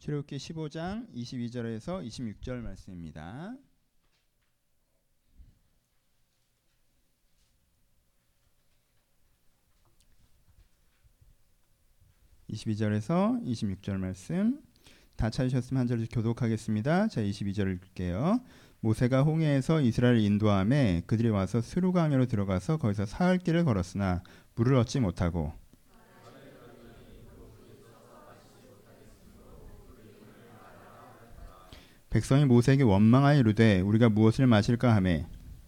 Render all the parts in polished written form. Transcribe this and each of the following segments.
출애굽기 15장 22절에서 26절 말씀입니다. (22절에서 26절) 말씀 다 찾으셨으면 한 절씩 교독하겠습니다. 자, 22절을 읽을게요. 모세가 홍해에서 이스라엘을 인도하매 그들이 와서 스루강으로 들어가서 거기서 사흘 길을 걸었으나 물을 얻지 못하고 백성이 모세에게 원망하여 이르되 우리가 무엇을 마실까 하매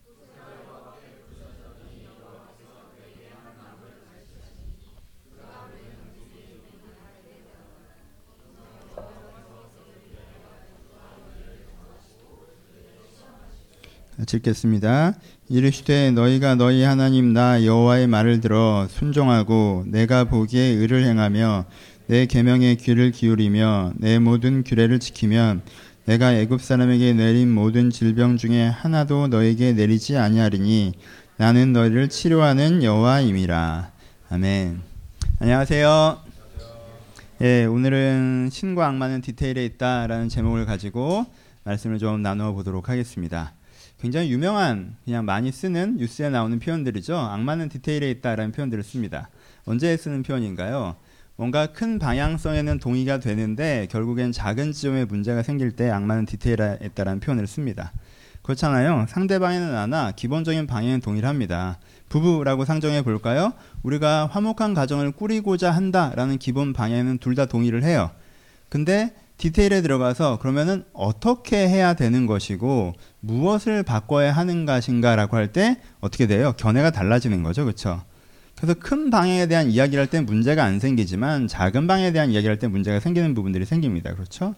읽겠습니다. 이르시되 너희가 너희 하나님 나 여호와의 말을 들어 순종하고 내가 보기에 의를 행하며 내 계명에 귀를 기울이며 내 모든 규례를 지키면 내가 애굽 사람에게 내린 모든 질병 중에 하나도 너에게 내리지 아니하리니 나는 너희를 치료하는 여호와임이라. 아멘. 안녕하세요. 예, 오늘은 신과 악마는 디테일에 있다라는 제목을 가지고 말씀을 좀 나누어 보도록 하겠습니다. 굉장히 유명한, 그냥 많이 쓰는 뉴스에 나오는 표현들이죠. 악마는 디테일에 있다라는 표현들을 씁니다. 언제 쓰는 표현인가요? 뭔가 큰 방향성에는 동의가 되는데 결국엔 작은 지점에 문제가 생길 때 악마는 디테일에 있다라는 표현을 씁니다. 그렇잖아요. 상대방에는 하나 기본적인 방향은 동의를 합니다. 부부라고 상정해 볼까요? 우리가 화목한 가정을 꾸리고자 한다라는 기본 방향에는 둘 다 동의를 해요. 근데 디테일에 들어가서 그러면은 어떻게 해야 되는 것이고 무엇을 바꿔야 하는 것인가라고 할 때 어떻게 돼요? 견해가 달라지는 거죠. 그렇죠? 그래서 큰 방향에 대한 이야기를 할 때 문제가 안 생기지만 작은 방향에 대한 이야기를 할 때 문제가 생기는 부분들이 생깁니다. 그렇죠?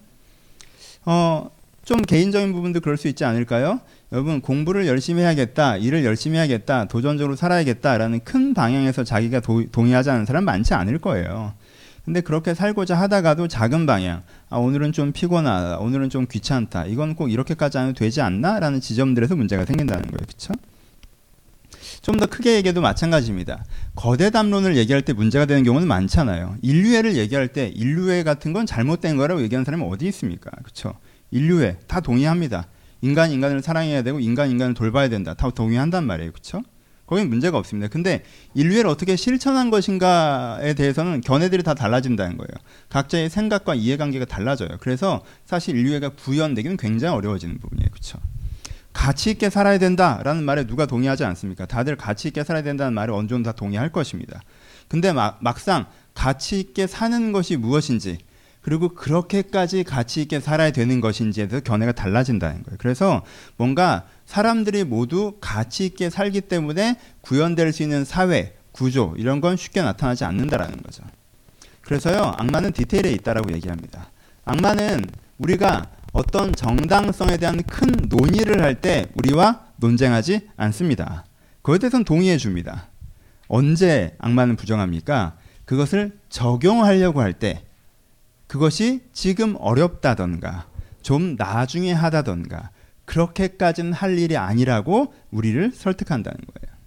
좀 개인적인 부분도 그럴 수 있지 않을까요? 여러분, 공부를 열심히 해야겠다, 일을 열심히 해야겠다, 도전적으로 살아야겠다라는 큰 방향에서 자기가 동의하지 않는 사람 많지 않을 거예요. 근데 그렇게 살고자 하다가도 작은 방향, 오늘은 좀 피곤하다, 오늘은 좀 귀찮다, 이건 꼭 이렇게까지 하면 되지 않나? 라는 지점들에서 문제가 생긴다는 거예요. 그렇죠? 좀 더 크게 얘기해도 마찬가지입니다. 거대 담론을 얘기할 때 문제가 되는 경우는 많잖아요. 인류애를 얘기할 때 인류애 같은 건 잘못된 거라고 얘기하는 사람이 어디 있습니까? 그렇죠? 인류애 다 동의합니다. 인간이 인간을 사랑해야 되고 인간이 인간을 돌봐야 된다. 다 동의한단 말이에요. 그렇죠? 거긴 문제가 없습니다. 근데 인류애를 어떻게 실천한 것인가에 대해서는 견해들이 다 달라진다는 거예요. 각자의 생각과 이해관계가 달라져요. 그래서 사실 인류애가 구현되기는 굉장히 어려워지는 부분이에요. 그렇죠? 가치 있게 살아야 된다라는 말에 누가 동의하지 않습니까? 다들 가치 있게 살아야 된다는 말에 어느 정도 다 동의할 것입니다. 근데 막상 가치 있게 사는 것이 무엇인지, 그리고 그렇게까지 가치 있게 살아야 되는 것인지에 대해서 견해가 달라진다는 거예요. 그래서 뭔가 사람들이 모두 가치 있게 살기 때문에 구현될 수 있는 사회, 구조 이런 건 쉽게 나타나지 않는다라는 거죠. 그래서요, 악마는 디테일에 있다라고 얘기합니다. 악마는 우리가 어떤 정당성에 대한 큰 논의를 할 때 우리와 논쟁하지 않습니다. 그것에 대해서는 동의해 줍니다. 언제 악마는 부정합니까? 그것을 적용하려고 할 때, 그것이 지금 어렵다던가 좀 나중에 하다던가 그렇게까지는 할 일이 아니라고 우리를 설득한다는 거예요.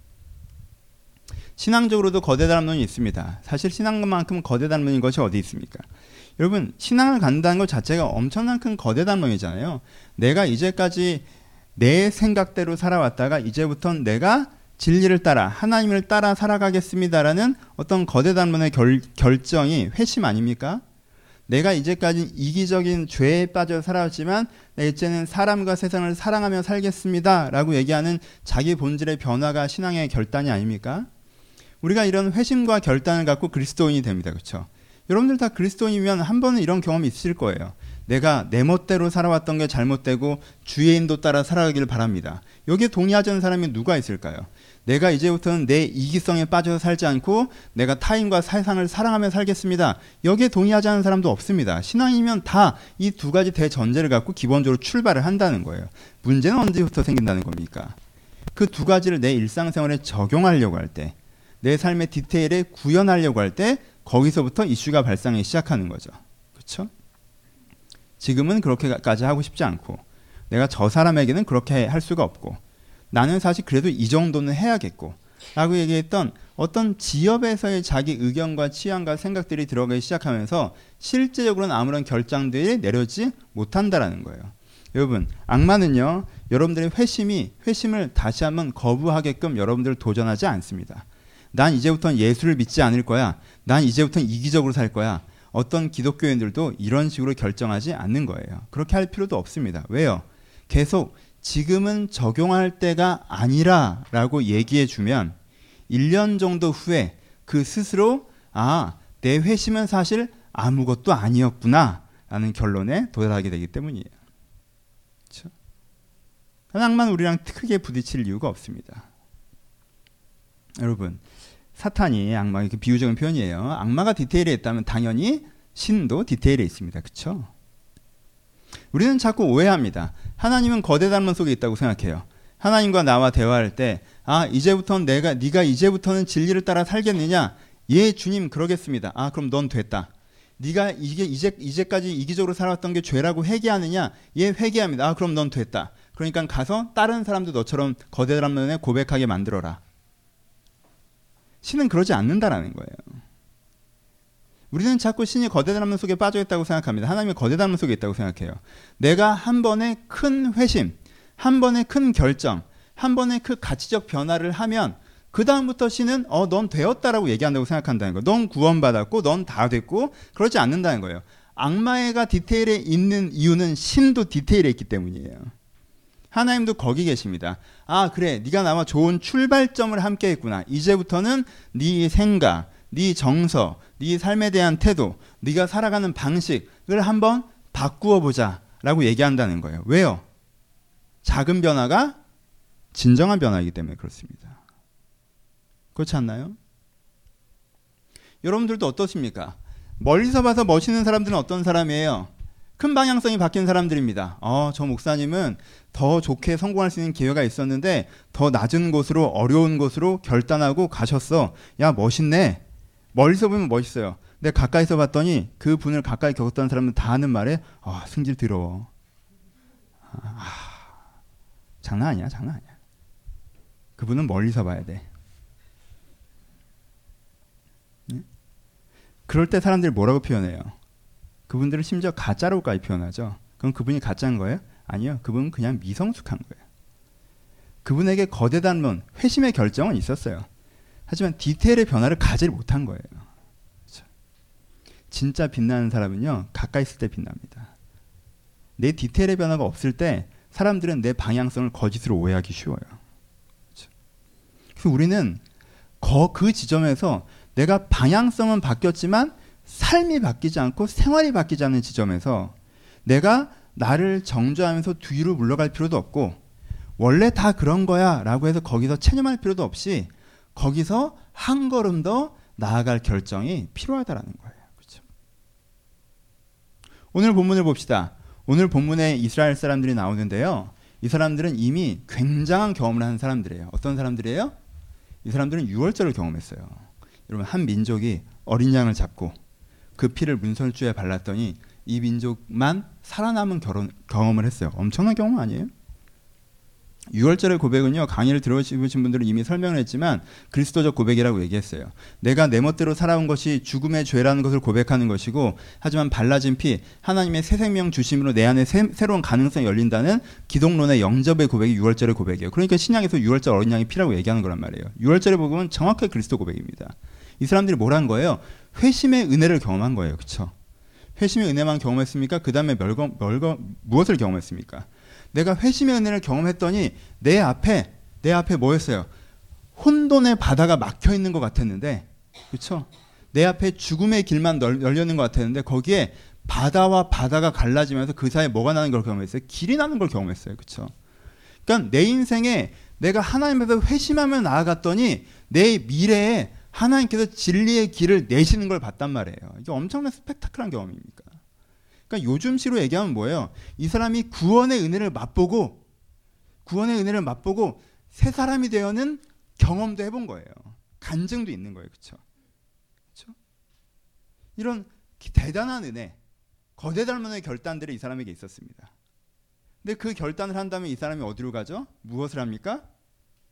신앙적으로도 거대 담론이 있습니다. 사실 신앙만큼 거대 담론인 것이 어디 있습니까? 여러분, 신앙을 갖는다는 것 자체가 엄청난 큰 거대 담론이잖아요. 내가 이제까지 내 생각대로 살아왔다가 이제부터는 내가 진리를 따라 하나님을 따라 살아가겠습니다라는 어떤 거대 담론의 결정이 회심 아닙니까? 내가 이제까지 이기적인 죄에 빠져 살아왔지만 이제는 사람과 세상을 사랑하며 살겠습니다 라고 얘기하는 자기 본질의 변화가 신앙의 결단이 아닙니까? 우리가 이런 회심과 결단을 갖고 그리스도인이 됩니다. 그렇죠? 여러분들 다 그리스도인이면 한 번은 이런 경험이 있을 거예요. 내가 내 멋대로 살아왔던 게 잘못되고 주의 인도 따라 살아가기를 바랍니다. 여기에 동의하지 않는 사람이 누가 있을까요? 내가 이제부터는 내 이기성에 빠져서 살지 않고 내가 타인과 세상을 사랑하며 살겠습니다. 여기에 동의하지 않는 사람도 없습니다. 신앙이면 다 이 두 가지 대전제를 갖고 기본적으로 출발을 한다는 거예요. 문제는 언제부터 생긴다는 겁니까? 그 두 가지를 내 일상생활에 적용하려고 할 때, 내 삶의 디테일에 구현하려고 할 때 거기서부터 이슈가 발생하기 시작하는 거죠. 그렇죠? 지금은 그렇게까지 하고 싶지 않고 내가 저 사람에게는 그렇게 할 수가 없고 나는 사실 그래도 이 정도는 해야겠고 라고 얘기했던 어떤 지엽에서의 자기 의견과 취향과 생각들이 들어가기 시작하면서 실제적으로는 아무런 결정들이 내려지지 못한다라는 거예요. 여러분, 악마는요, 여러분들의 회심을 다시 한번 거부하게끔 여러분들을 도전하지 않습니다. 난 이제부터는 예수를 믿지 않을 거야. 난 이제부터는 이기적으로 살 거야. 어떤 기독교인들도 이런 식으로 결정하지 않는 거예요. 그렇게 할 필요도 없습니다. 왜요? 계속 지금은 적용할 때가 아니라 라고 얘기해 주면 1년 정도 후에 그 스스로 내 회심은 사실 아무것도 아니었구나 라는 결론에 도달하게 되기 때문이에요. 그렇죠? 악마는 우리랑 크게 부딪힐 이유가 없습니다. 여러분, 사탄이 악마, 이렇게 비유적인 표현이에요. 악마가 디테일에 있다면 당연히 신도 디테일에 있습니다. 그렇죠? 우리는 자꾸 오해합니다. 하나님은 거대 단문 속에 있다고 생각해요. 하나님과 나와 대화할 때 이제부터는 네가 이제부터는 진리를 따라 살겠느냐? 예, 주님 그러겠습니다. 그럼 넌 됐다. 네가 이제까지 이기적으로 살아왔던 게 죄라고 회개하느냐? 예, 회개합니다. 그럼 넌 됐다. 그러니까 가서 다른 사람도 너처럼 거대 단문에 고백하게 만들어라. 신은 그러지 않는다라는 거예요. 우리는 자꾸 신이 거대 단문 속에 빠져 있다고 생각합니다. 하나님이 거대 단문 속에 있다고 생각해요. 내가 한 번의 큰 회심, 한 번의 큰 결정, 한 번의 그 가치적 변화를 하면 그 다음부터 신은 넌 되었다라고 얘기한다고 생각한다는 거예요. 넌 구원받았고 넌 다 됐고 그러지 않는다는 거예요. 악마가 디테일에 있는 이유는 신도 디테일에 있기 때문이에요. 하나님도 거기 계십니다. 그래, 네가 나와 좋은 출발점을 함께 했구나. 이제부터는 네 생각, 네 정서, 네 삶에 대한 태도, 네가 살아가는 방식을 한번 바꾸어 보자 라고 얘기한다는 거예요. 왜요? 작은 변화가 진정한 변화이기 때문에 그렇습니다. 그렇지 않나요? 여러분들도 어떠십니까? 멀리서 봐서 멋있는 사람들은 어떤 사람이에요? 큰 방향성이 바뀐 사람들입니다. 저 목사님은 더 좋게 성공할 수 있는 기회가 있었는데 더 낮은 곳으로, 어려운 곳으로 결단하고 가셨어. 야, 멋있네. 멀리서 보면 멋있어요. 근데 가까이서 봤더니 그 분을 가까이 겪었던 사람은 다 하는 말에 승질 더러워. 장난 아니야. 그분은 멀리서 봐야 돼. 네? 그럴 때 사람들이 뭐라고 표현해요? 그분들은 심지어 가짜로까지 표현하죠. 그럼 그분이 가짜인 거예요? 아니요. 그분은 그냥 미성숙한 거예요. 그분에게 거대 단문, 회심의 결정은 있었어요. 하지만 디테일의 변화를 가지 못한 거예요. 그렇죠? 진짜 빛나는 사람은요, 가까이 있을 때 빛납니다. 내 디테일의 변화가 없을 때 사람들은 내 방향성을 거짓으로 오해하기 쉬워요. 그렇죠? 그래서 우리는 그 지점에서 내가 방향성은 바뀌었지만 삶이 바뀌지 않고 생활이 바뀌지 않는 지점에서 내가 나를 정죄하면서 뒤로 물러갈 필요도 없고 원래 다 그런 거야 라고 해서 거기서 체념할 필요도 없이 거기서 한 걸음 더 나아갈 결정이 필요하다라는 거예요. 그렇죠? 오늘 본문을 봅시다. 오늘 본문에 이스라엘 사람들이 나오는데요. 이 사람들은 이미 굉장한 경험을 한 사람들이에요. 어떤 사람들이에요? 이 사람들은 유월절을 경험했어요. 여러분, 한 민족이 어린 양을 잡고 그 피를 문설주에 발랐더니 이 민족만 살아남은 경험을 했어요. 엄청난 경험 아니에요? 유월절의 고백은요, 강의를 들어보신 분들은 이미 설명을 했지만 그리스도적 고백이라고 얘기했어요. 내가 내 멋대로 살아온 것이 죽음의 죄라는 것을 고백하는 것이고, 하지만 발라진 피, 하나님의 새 생명 주심으로 내 안에 새로운 가능성이 열린다는 기독론의 영접의 고백이 유월절의 고백이에요. 그러니까 신약에서 유월절 어린 양의 피라고 얘기하는 거란 말이에요. 유월절의 복음은 정확하게 그리스도 고백입니다. 이 사람들이 뭘 한 거예요? 회심의 은혜를 경험한 거예요. 그렇죠? 회심의 은혜만 경험했습니까? 그 다음에 무엇을 경험했습니까? 내가 회심의 은혜를 경험했더니 내 앞에 뭐였어요? 혼돈의 바다가 막혀 있는 것 같았는데, 그렇죠? 내 앞에 죽음의 길만 열려 있는 것 같았는데 거기에 바다와 바다가 갈라지면서 그 사이에 뭐가 나는 걸 경험했어요? 길이 나는 걸 경험했어요. 그렇죠? 그러니까 내 인생에 내가 하나님에서 회심하며 나아갔더니 내 미래에 하나님께서 진리의 길을 내시는 걸 봤단 말이에요. 이게 엄청난 스펙타클한 경험입니까? 그러니까 요즘시로 얘기하면 뭐예요? 이 사람이 구원의 은혜를 맛보고 새 사람이 되어는 경험도 해본 거예요. 간증도 있는 거예요. 그렇죠? 이런 대단한 은혜, 거대 단문의 결단들이 이 사람에게 있었습니다. 근데 그 결단을 한다면 이 사람이 어디로 가죠? 무엇을 합니까?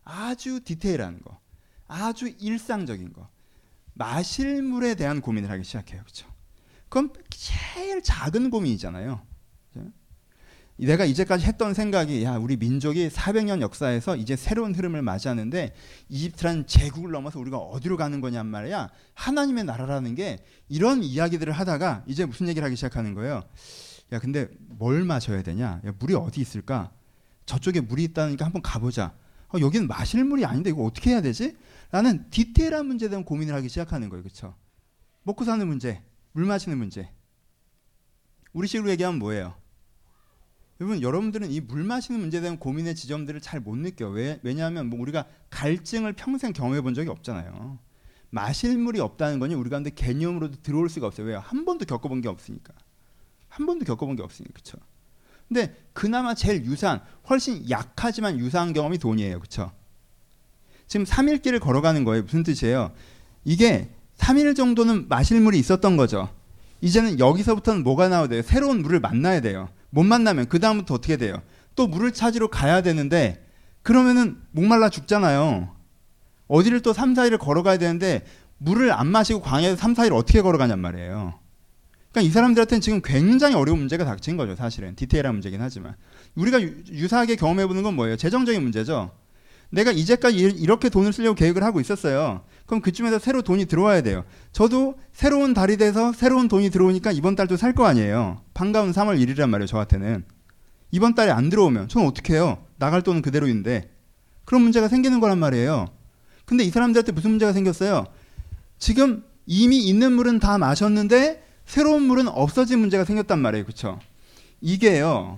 아주 디테일한 거, 아주 일상적인 거, 마실 물에 대한 고민을 하기 시작해요. 그렇죠? 그건 제일 작은 고민이잖아요. 내가 이제까지 했던 생각이 우리 민족이 400년 역사에서 이제 새로운 흐름을 맞이하는데 이집트라는 제국을 넘어서 우리가 어디로 가는 거냔 말이야. 하나님의 나라라는 게 이런 이야기들을 하다가 이제 무슨 얘기를 하기 시작하는 거예요. 근데 뭘 마셔야 되냐? 물이 어디 있을까? 저쪽에 물이 있다니까 한번 가보자. 여기는 마실 물이 아닌데 이거 어떻게 해야 되지? 라는 디테일한 문제에 대한 고민을 하기 시작하는 거예요. 그렇죠? 먹고 사는 문제, 물 마시는 문제. 우리식으로 얘기하면 뭐예요? 여러분들은 이 물 마시는 문제에 대한 고민의 지점들을 잘 못 느껴요. 왜냐하면 우리가 갈증을 평생 경험해 본 적이 없잖아요. 마실 물이 없다는 거는 우리 가운데 개념으로도 들어올 수가 없어요. 왜요? 한 번도 겪어본 게 없으니까. 그렇죠? 근데 그나마 제일 유사한, 훨씬 약하지만 유사한 경험이 돈이에요. 그렇죠? 지금 3일 길을 걸어가는 거예요. 무슨 뜻이에요? 이게 3일 정도는 마실 물이 있었던 거죠. 이제는 여기서부터는 뭐가 나와야 돼요? 새로운 물을 만나야 돼요. 못 만나면 그 다음부터 어떻게 돼요? 또 물을 찾으러 가야 되는데 그러면은 목말라 죽잖아요. 어디를 또 3, 4일을 걸어가야 되는데 물을 안 마시고 광야에서 3, 4일 어떻게 걸어가냔 말이에요. 그러니까 이 사람들한테는 지금 굉장히 어려운 문제가 닥친 거죠. 사실은 디테일한 문제긴 하지만 우리가 유사하게 경험해보는 건 뭐예요? 재정적인 문제죠. 내가 이제까지 이렇게 돈을 쓰려고 계획을 하고 있었어요. 그럼 그쯤에서 새로 돈이 들어와야 돼요. 저도 새로운 달이 돼서 새로운 돈이 들어오니까 이번 달도 살 거 아니에요. 반가운 3월 1일이란 말이에요. 저한테는. 이번 달에 안 들어오면 저는 어떻게 해요? 나갈 돈은 그대로인데. 그런 문제가 생기는 거란 말이에요. 근데 이 사람들한테 무슨 문제가 생겼어요? 지금 이미 있는 물은 다 마셨는데 새로운 물은 없어진 문제가 생겼단 말이에요. 그렇죠? 이게요.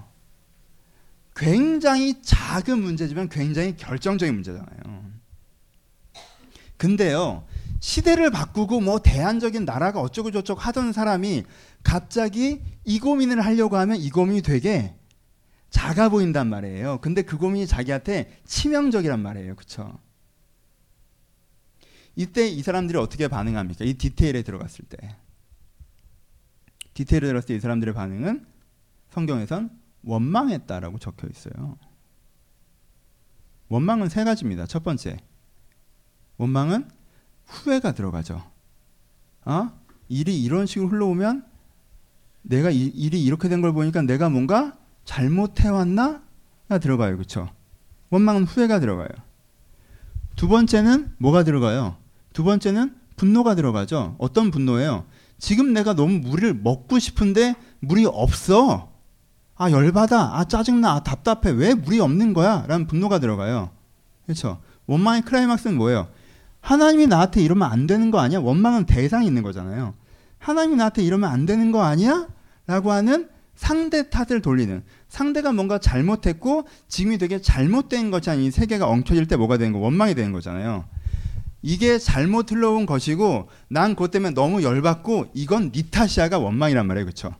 굉장히 작은 문제지만 굉장히 결정적인 문제잖아요. 근데요, 시대를 바꾸고 대안적인 나라가 어쩌고 저쩌고 하던 사람이 갑자기 이 고민을 하려고 하면 이 고민이 되게 작아 보인단 말이에요. 근데 그 고민이 자기한테 치명적이란 말이에요. 그렇죠? 이때 이 사람들이 어떻게 반응합니까? 이 디테일에 들어갔을 때. 디테일에 들어갔을 때 이 사람들의 반응은 성경에선 원망했다라고 적혀 있어요. 원망은 세 가지입니다. 첫 번째, 원망은 후회가 들어가죠. 일이 이런 식으로 흘러오면 내가 일이 이렇게 된 걸 보니까 내가 뭔가 잘못해왔나? 가 들어가요. 그렇죠? 원망은 후회가 들어가요. 두 번째는 뭐가 들어가요? 두 번째는 분노가 들어가죠. 어떤 분노예요? 지금 내가 너무 물을 먹고 싶은데 물이 없어. 열받아. 짜증나. 답답해. 왜 물이 없는 거야? 라는 분노가 들어가요. 그렇죠? 원망의 클라이막스는 뭐예요? 하나님이 나한테 이러면 안 되는 거 아니야? 원망은 대상이 있는 거잖아요. 하나님이 나한테 이러면 안 되는 거 아니야? 라고 하는 상대 탓을 돌리는, 상대가 뭔가 잘못했고 지금이 되게 잘못된 것이 이 세계가 엉켜질 때 뭐가 되는 거? 원망이 되는 거잖아요. 이게 잘못 흘러온 것이고 난 그것 때문에 너무 열받고 이건 네 탓이야가 원망이란 말이에요. 그렇죠?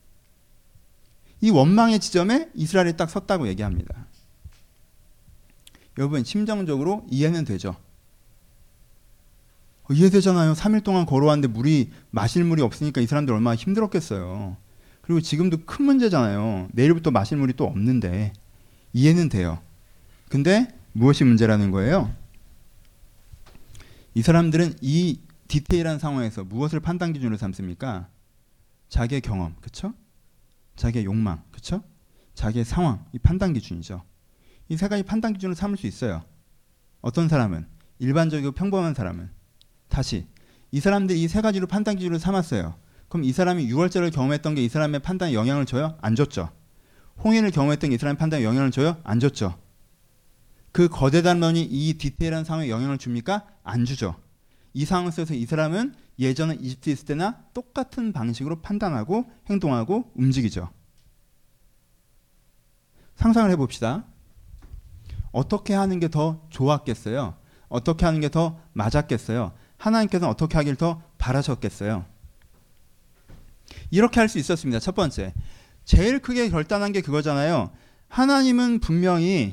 이 원망의 지점에 이스라엘이 딱 섰다고 얘기합니다. 여러분 심정적으로 이해는 되죠? 이해되잖아요. 3일 동안 걸어왔는데 마실 물이 없으니까 이 사람들 얼마나 힘들었겠어요. 그리고 지금도 큰 문제잖아요. 내일부터 마실 물이 또 없는데 이해는 돼요. 근데 무엇이 문제라는 거예요? 이 사람들은 이 디테일한 상황에서 무엇을 판단 기준으로 삼습니까? 자기의 경험, 그렇죠? 자기의 욕망, 그렇죠? 자기의 상황, 이 판단 기준이죠. 이 세 가지 판단 기준으로 삼을 수 있어요. 어떤 사람은, 일반적이고 평범한 사람은. 다시 이 사람들이 이 세 가지로 판단 기준으로 삼았어요. 그럼 이 사람이 6월절을 경험했던 게 이 사람의 판단에 영향을 줘요? 안 줬죠. 홍해를 경험했던 게 이 사람의 판단에 영향을 줘요? 안 줬죠. 그 거대한 면이 이 디테일한 상황에 영향을 줍니까? 안 주죠. 이 상황 속에서 이 사람은 예전에 이집트에 있을 때나 똑같은 방식으로 판단하고 행동하고 움직이죠. 상상을 해봅시다. 어떻게 하는 게 더 좋았겠어요? 어떻게 하는 게 더 맞았겠어요? 하나님께서는 어떻게 하길 더 바라셨겠어요? 이렇게 할 수 있었습니다. 첫 번째, 제일 크게 결단한 게 그거잖아요. 하나님은 분명히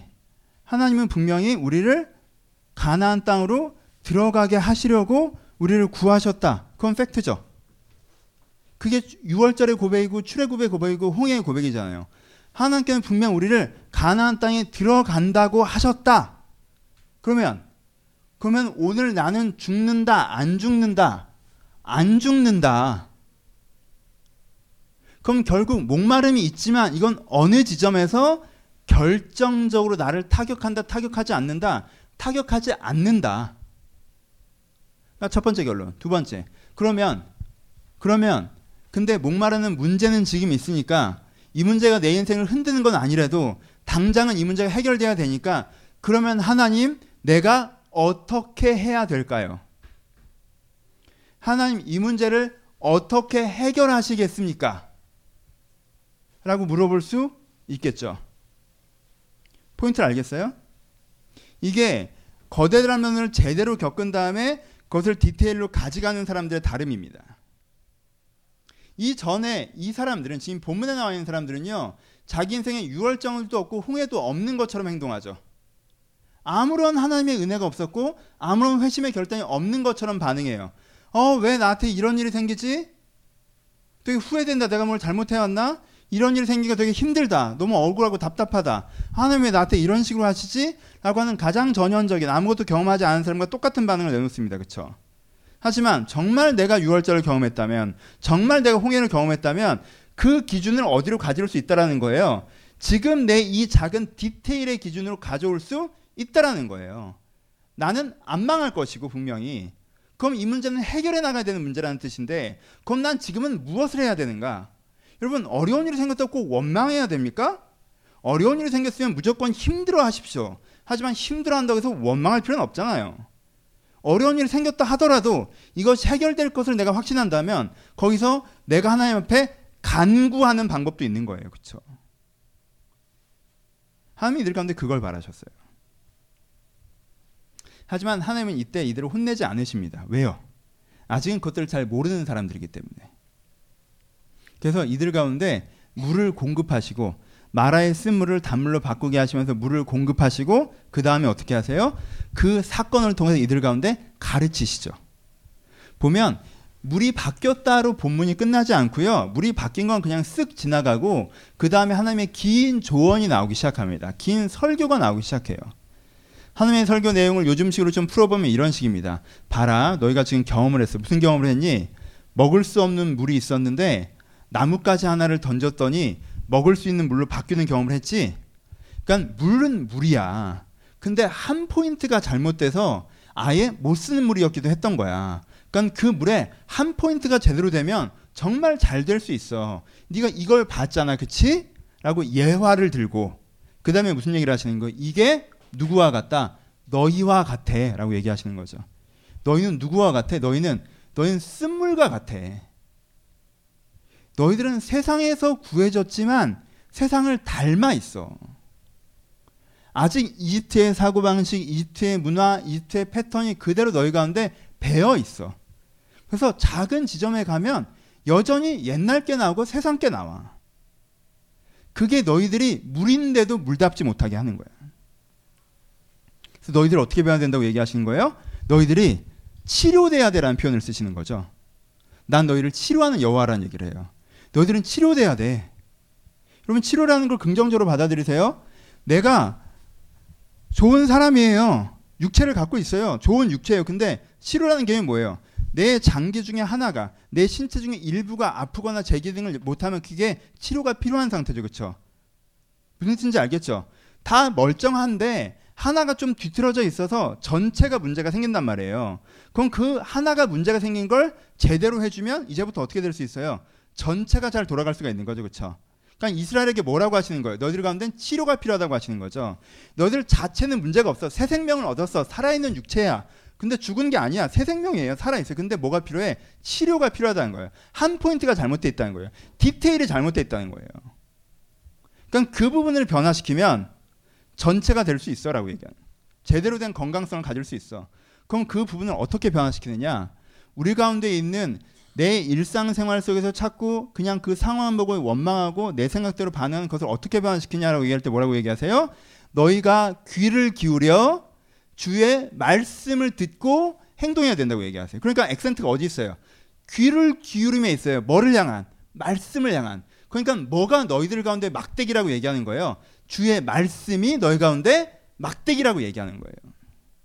우리를 가나안 땅으로 들어가게 하시려고 우리를 구하셨다. 그건 팩트죠. 그게 6월절의 고백이고 출애굽의 고백이고 홍해의 고백이잖아요. 하나님께는 분명 우리를 가나안 땅에 들어간다고 하셨다. 그러면 오늘 나는 죽는다, 안 죽는다? 안 죽는다. 그럼 결국 목마름이 있지만 이건 어느 지점에서 결정적으로 나를 타격한다, 타격하지 않는다, 타격하지 않는다. 첫 번째 결론. 두 번째. 그러면 근데 목마르는 문제는 지금 있으니까 이 문제가 내 인생을 흔드는 건 아니라도 당장은 이 문제가 해결돼야 되니까 그러면 하나님, 내가 어떻게 해야 될까요? 하나님, 이 문제를 어떻게 해결하시겠습니까? 라고 물어볼 수 있겠죠. 포인트를 알겠어요? 이게 거대라면을 제대로 겪은 다음에 그것을 디테일로 가져가는 사람들의 다름입니다. 이전에 이 사람들은, 지금 본문에 나와 있는 사람들은요, 자기 인생에 유월절도 없고 홍해도 없는 것처럼 행동하죠. 아무런 하나님의 은혜가 없었고 아무런 회심의 결단이 없는 것처럼 반응해요. 왜 나한테 이런 일이 생기지? 되게 후회된다. 내가 뭘 잘못해왔나? 이런 일이 생기기가 되게 힘들다. 너무 억울하고 답답하다. 하나님 왜 나한테 이런 식으로 하시지? 라고 하는 가장 전형적인, 아무것도 경험하지 않은 사람과 똑같은 반응을 내놓습니다. 그렇죠? 하지만 정말 내가 유월절을 경험했다면, 정말 내가 홍해를 경험했다면 그 기준을 어디로 가져올 수 있다는 거예요. 지금 내 이 작은 디테일의 기준으로 가져올 수 있다라는 거예요. 나는 안 망할 것이고 분명히. 그럼 이 문제는 해결해 나가야 되는 문제라는 뜻인데, 그럼 난 지금은 무엇을 해야 되는가? 여러분, 어려운 일이 생겼다고 꼭 원망해야 됩니까? 어려운 일이 생겼으면 무조건 힘들어 하십시오. 하지만 힘들어 한다고 해서 원망할 필요는 없잖아요. 어려운 일이 생겼다 하더라도 이것이 해결될 것을 내가 확신한다면 거기서 내가 하나님 앞에 간구하는 방법도 있는 거예요. 그렇죠? 하나님이 이들 가운데 그걸 바라셨어요. 하지만 하나님은 이때 이들을 혼내지 않으십니다. 왜요? 아직은 그것들을 잘 모르는 사람들이기 때문에. 그래서 이들 가운데 물을 공급하시고 마라의 쓴물을 단물로 바꾸게 하시면서 물을 공급하시고 그 다음에 어떻게 하세요? 그 사건을 통해서 이들 가운데 가르치시죠. 보면 물이 바뀌었다로 본문이 끝나지 않고요. 물이 바뀐 건 그냥 쓱 지나가고 그 다음에 하나님의 긴 조언이 나오기 시작합니다. 긴 설교가 나오기 시작해요. 하나님의 설교 내용을 요즘식으로 좀 풀어보면 이런 식입니다. 봐라, 너희가 지금 경험을 했어. 무슨 경험을 했니? 먹을 수 없는 물이 있었는데 나뭇가지 하나를 던졌더니 먹을 수 있는 물로 바뀌는 경험을 했지. 그러니까 물은 물이야. 근데 한 포인트가 잘못돼서 아예 못 쓰는 물이었기도 했던 거야. 그러니까 그 물에 한 포인트가 제대로 되면 정말 잘 될 수 있어. 네가 이걸 봤잖아, 그치? 라고 예화를 들고 그 다음에 무슨 얘기를 하시는 거예요? 이게 누구와 같다? 너희와 같아 라고 얘기하시는 거죠. 너희는 누구와 같아? 너희는 쓴물과 같아. 너희들은 세상에서 구해졌지만 세상을 닮아 있어. 아직 이집트의 사고방식, 이집트의 문화, 이집트의 패턴이 그대로 너희 가운데 배어 있어. 그래서 작은 지점에 가면 여전히 옛날 게 나오고 세상 게 나와. 그게 너희들이 물인데도 물답지 못하게 하는 거야. 그래서 너희들 어떻게 배워야 된다고 얘기하시는 거예요? 너희들이 치료돼야 되라는 표현을 쓰시는 거죠. 난 너희를 치료하는 여호와라는 얘기를 해요. 너희들은 치료돼야 돼. 여러분, 치료라는 걸 긍정적으로 받아들이세요. 내가 좋은 사람이에요. 육체를 갖고 있어요. 좋은 육체예요. 근데 치료라는 개념이 뭐예요? 내 장기 중에 하나가, 내 신체 중에 일부가 아프거나 재기능을 못하면 그게 치료가 필요한 상태죠. 그렇죠? 무슨 뜻인지 알겠죠? 다 멀쩡한데 하나가 좀 뒤틀어져 있어서 전체가 문제가 생긴단 말이에요. 그럼 그 하나가 문제가 생긴 걸 제대로 해주면 이제부터 어떻게 될 수 있어요? 전체가 잘 돌아갈 수가 있는 거죠. 그렇죠? 그러니까 이스라엘에게 뭐라고 하시는 거예요? 너희들 가운데는 치료가 필요하다고 하시는 거죠. 너희들 자체는 문제가 없어. 새 생명을 얻었어. 살아있는 육체야. 근데 죽은 게 아니야. 새 생명이에요. 살아있어요. 근데 뭐가 필요해? 치료가 필요하다는 거예요. 한 포인트가 잘못되어 있다는 거예요. 디테일이 잘못되어 있다는 거예요. 그러니까 그 부분을 변화시키면 전체가 될 수 있어 라고 얘기하는. 제대로 된 건강성을 가질 수 있어. 그럼 그 부분을 어떻게 변화시키느냐? 우리 가운데 있는 내 일상생활 속에서 자꾸 그냥 그 상황 보고 원망하고 내 생각대로 반응하는 것을 어떻게 변화시키냐라고 얘기할 때 뭐라고 얘기하세요? 너희가 귀를 기울여 주의 말씀을 듣고 행동해야 된다고 얘기하세요. 그러니까 액센트가 어디 있어요? 귀를 기울임에 있어요. 뭐를 향한? 말씀을 향한. 그러니까 뭐가 너희들 가운데 막대기라고 얘기하는 거예요? 주의 말씀이 너희 가운데 막대기라고 얘기하는 거예요.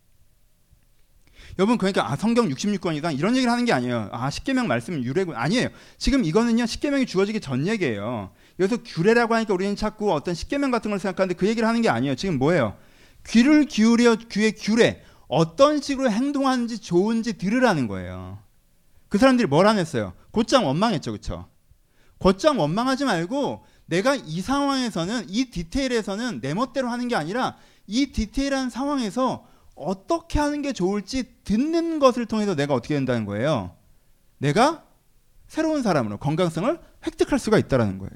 여러분 그러니까 성경 66권이다 이런 얘기를 하는 게 아니에요. 십계명 말씀 유래군 아니에요. 지금 이거는요 십계명이 주어지기 전 얘기예요. 여기서 규례라고 하니까 우리는 자꾸 어떤 십계명 같은 걸 생각하는데 그 얘기를 하는 게 아니에요. 지금 뭐예요? 귀를 기울여 귀의 규례 어떤 식으로 행동하는지 좋은지 들으라는 거예요. 그 사람들이 뭘 안 했어요? 곧장 원망했죠, 그렇죠? 곧장 원망하지 말고 내가 이 상황에서는 이 디테일에서는 내 멋대로 하는 게 아니라 이 디테일한 상황에서 어떻게 하는 게 좋을지 듣는 것을 통해서 내가 어떻게 된다는 거예요? 내가 새로운 사람으로 건강성을 획득할 수가 있다는 거예요.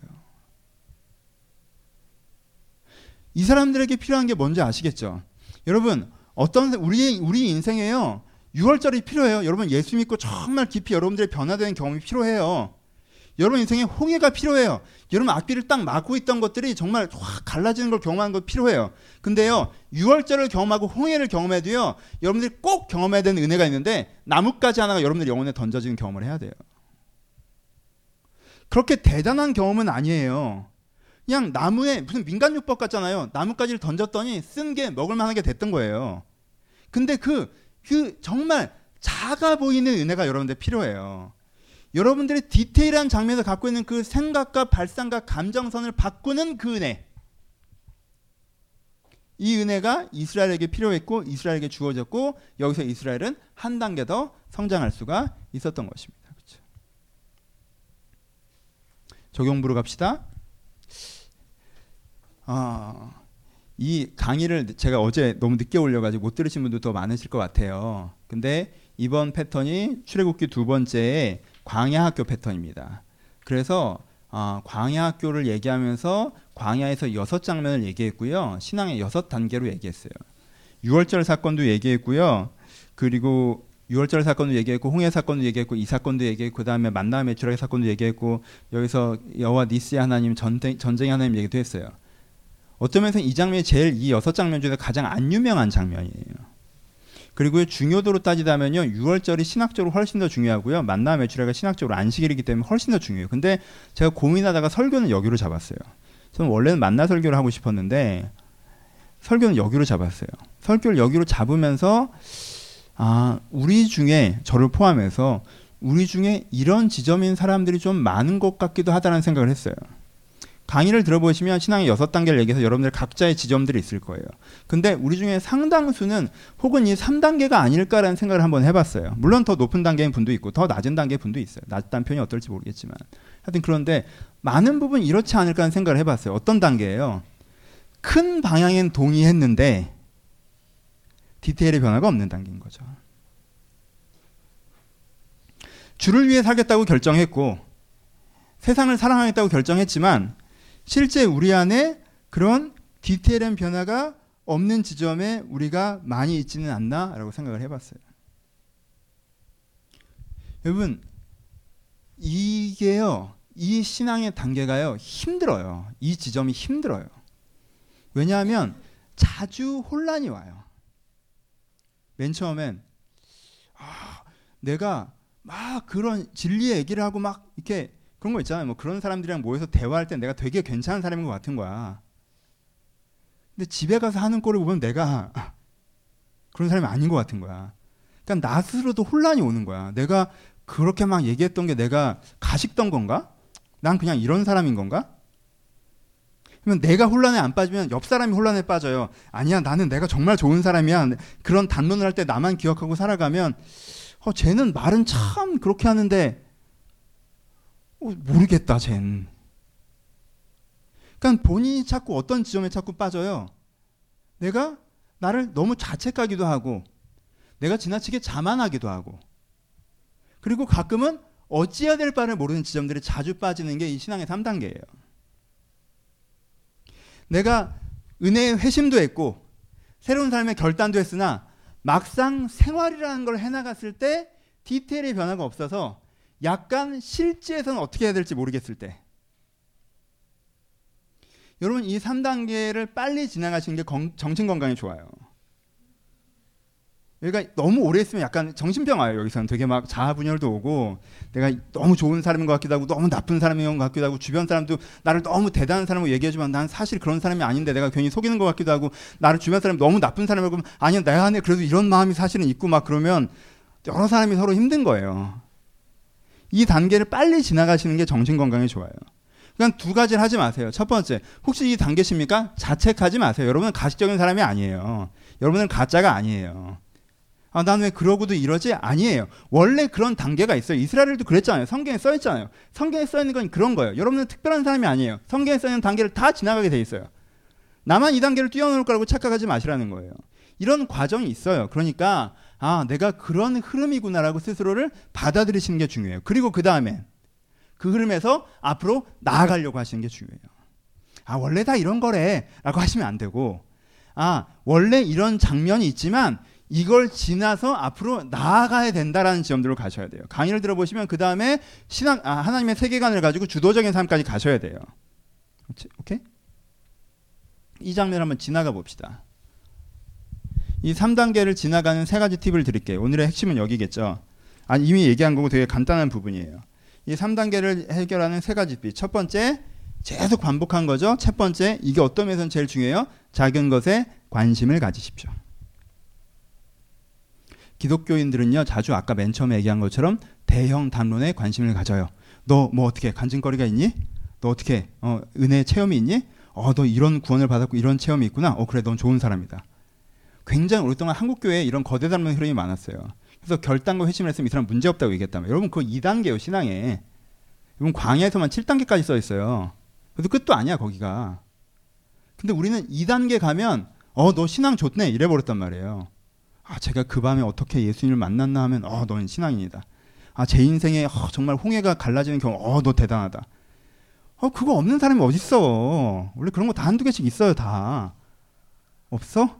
이 사람들에게 필요한 게 뭔지 아시겠죠? 여러분 우리 인생에요 6월절이 필요해요. 여러분 예수 믿고 정말 깊이 여러분들의 변화되는 경험이 필요해요. 여러분 인생에 홍해가 필요해요. 여러분 앞길을 딱 막고 있던 것들이 정말 확 갈라지는 걸 경험하는 거 필요해요. 근데요 6월절을 경험하고 홍해를 경험해도요 여러분들이 꼭 경험해야 되는 은혜가 있는데 나뭇가지 하나가 여러분들 영혼에 던져지는 경험을 해야 돼요. 그렇게 대단한 경험은 아니에요. 그냥 나무에 무슨 민간요법 같잖아요. 나뭇가지를 던졌더니 쓴 게 먹을 만하게 됐던 거예요. 근데 그 정말 작아 보이는 은혜가 여러분들 필요해요. 여러분들이 디테일한 장면에서 갖고 있는 그 생각과 발상과 감정선을 바꾸는 그 은혜. 이 은혜가 이스라엘에게 필요했고 이스라엘에게 주어졌고 여기서 이스라엘은 한 단계 더 성장할 수가 있었던 것입니다. 그렇죠? 적용부로 갑시다. 이 강의를 제가 어제 너무 늦게 올려가지고 못 들으신 분도 더 많으실 것 같아요. 근데 이번 패턴이 출애굽기 2번째의 광야학교 패턴입니다. 그래서 광야학교를 얘기하면서 광야에서 6장면을 얘기했고요. 신앙의 6단계로 얘기했어요. 6월절 사건도 얘기했고요. 그리고 6월절 사건도 얘기했고 홍해 사건도 얘기했고 이 사건도 얘기했고 그 다음에 만나 메추라기 사건도 얘기했고 여기서 여호와 니스의 하나님 전쟁의 하나님 얘기도 했어요. 어쩌면서 이 장면이 제일 이 6장면 중에서 가장 안 유명한 장면이에요. 그리고 중요도로 따지자면요 6월절이 신학적으로 훨씬 더 중요하고요 만나 메추라기가 신학적으로 안식일이기 때문에 훨씬 더 중요해요. 근데 제가 고민하다가 설교는 여기로 잡았어요. 저는 원래는 만나 설교를 하고 싶었는데 설교는 여기로 잡았어요. 설교를 여기로 잡으면서 우리 중에 저를 포함해서 우리 중에 이런 지점인 사람들이 좀 많은 것 같기도 하다는 생각을 했어요. 강의를 들어보시면 신앙의 6단계를 얘기해서 여러분들 각자의 지점들이 있을 거예요. 근데 우리 중에 상당수는 혹은 이 3단계가 아닐까라는 생각을 한번 해봤어요. 물론 더 높은 단계인 분도 있고 더 낮은 단계의 분도 있어요. 낮다는 표현이 어떨지 모르겠지만 하여튼 그런데 많은 부분 이렇지 않을까 하는 생각을 해봤어요. 어떤 단계예요? 큰 방향엔 동의했는데 디테일의 변화가 없는 단계인 거죠. 주를 위해 살겠다고 결정했고 세상을 사랑하겠다고 결정했지만 실제 우리 안에 그런 디테일한 변화가 없는 지점에 우리가 많이 있지는 않나라고 생각을 해봤어요. 여러분 이게요 이 신앙의 단계가요 힘들어요. 이 지점이 힘들어요. 왜냐하면 자주 혼란이 와요. 맨 처음엔 내가 막 그런 진리의 얘기를 하고 막 이렇게 그런 거 있잖아요. 뭐 그런 사람들이랑 모여서 대화할 때 내가 되게 괜찮은 사람인 것 같은 거야. 근데 집에 가서 하는 꼴을 보면 내가 그런 사람이 아닌 것 같은 거야. 그러니까 나 스스로도 혼란이 오는 거야. 내가 그렇게 막 얘기했던 게 내가 가식던 건가? 난 그냥 이런 사람인 건가? 그러면 내가 혼란에 안 빠지면 옆 사람이 혼란에 빠져요. 아니야, 나는 내가 정말 좋은 사람이야. 그런 단론을 할 때 나만 기억하고 살아가면 쟤는 말은 참 그렇게 하는데 모르겠다, 쟨. 그러니까 본인이 자꾸 어떤 지점에 자꾸 빠져요. 내가 나를 너무 자책하기도 하고 내가 지나치게 자만하기도 하고 그리고 가끔은 어찌해야 될 바를 모르는 지점들이 자주 빠지는 게 이 신앙의 3단계예요. 내가 은혜의 회심도 했고 새로운 삶의 결단도 했으나 막상 생활이라는 걸 해나갔을 때 디테일의 변화가 없어서 약간 실제에서는 어떻게 해야 될지 모르겠을 때 여러분 이 3단계를 빨리 지나가시는 게 정신건강에 좋아요. 그러니까 너무 오래 있으면 약간 정신병 와요. 여기서는 되게 막 자아분열도 오고 내가 너무 좋은 사람인 것 같기도 하고 너무 나쁜 사람인 것 같기도 하고 주변 사람도 나를 너무 대단한 사람으로 얘기하지만 난 사실 그런 사람이 아닌데 내가 괜히 속이는 것 같기도 하고 나를 주변 사람이 너무 나쁜 사람이라고 하면 아니야 내 안에 그래도 이런 마음이 사실은 있고 막 그러면 여러 사람이 서로 힘든 거예요. 이 단계를 빨리 지나가시는 게 정신건강에 좋아요. 그러니까 두 가지를 하지 마세요. 첫 번째, 혹시 이 단계십니까? 자책하지 마세요. 여러분은 가식적인 사람이 아니에요. 여러분은 가짜가 아니에요. 아, 난 왜 그러고도 이러지? 아니에요. 원래 그런 단계가 있어요. 이스라엘도 그랬잖아요. 성경에 써있잖아요. 성경에 써있는 건 그런 거예요. 여러분은 특별한 사람이 아니에요. 성경에 써있는 단계를 다 지나가게 돼 있어요. 나만 이 단계를 뛰어넘을 거라고 착각하지 마시라는 거예요. 이런 과정이 있어요. 그러니까 아, 내가 그런 흐름이구나라고 스스로를 받아들이시는 게 중요해요. 그리고 그 다음에 그 흐름에서 앞으로 나아가려고 하시는 게 중요해요. 아, 원래 다 이런 거래 라고 하시면 안 되고 아, 원래 이런 장면이 있지만 이걸 지나서 앞으로 나아가야 된다라는 지점들로 가셔야 돼요. 강의를 들어보시면 그 다음에 하나님의 세계관을 가지고 주도적인 삶까지 가셔야 돼요. 그렇지? 오케이? 이 장면 한번 지나가 봅시다. 이 3단계를 지나가는 세 가지 팁을 드릴게요. 오늘의 핵심은 여기겠죠. 아니, 이미 얘기한 거고 되게 간단한 부분이에요. 이 3단계를 해결하는 세 가지 팁. 첫 번째, 계속 반복한 거죠. 첫 번째, 이게 어떤 면에서는 제일 중요해요. 작은 것에 관심을 가지십시오. 기독교인들은요, 자주 아까 맨 처음에 얘기한 것처럼 대형 담론에 관심을 가져요. 너 뭐 어떻게 간증거리가 있니? 너 어떻게 은혜 체험이 있니? 너 이런 구원을 받았고 이런 체험이 있구나. 그래, 넌 좋은 사람이다. 굉장히 오랫동안 한국교회에 이런 거대 담론 흐름이 많았어요. 그래서 결단과 회심을 했으면 이 사람 문제없다고 얘기했다면 여러분 그거 2단계예요. 신앙에. 여러분 광야에서만 7단계까지 써 있어요. 그래서 끝도 아니야 거기가. 근데 우리는 2단계 가면 너 신앙 좋네 이래버렸단 말이에요. 아, 제가 그 밤에 어떻게 예수님을 만났나 하면 너는 신앙인이다. 아, 제 인생에 정말 홍해가 갈라지는 경우 너 대단하다. 그거 없는 사람이 어딨어. 원래 그런 거 다 한두 개씩 있어요. 다. 없어?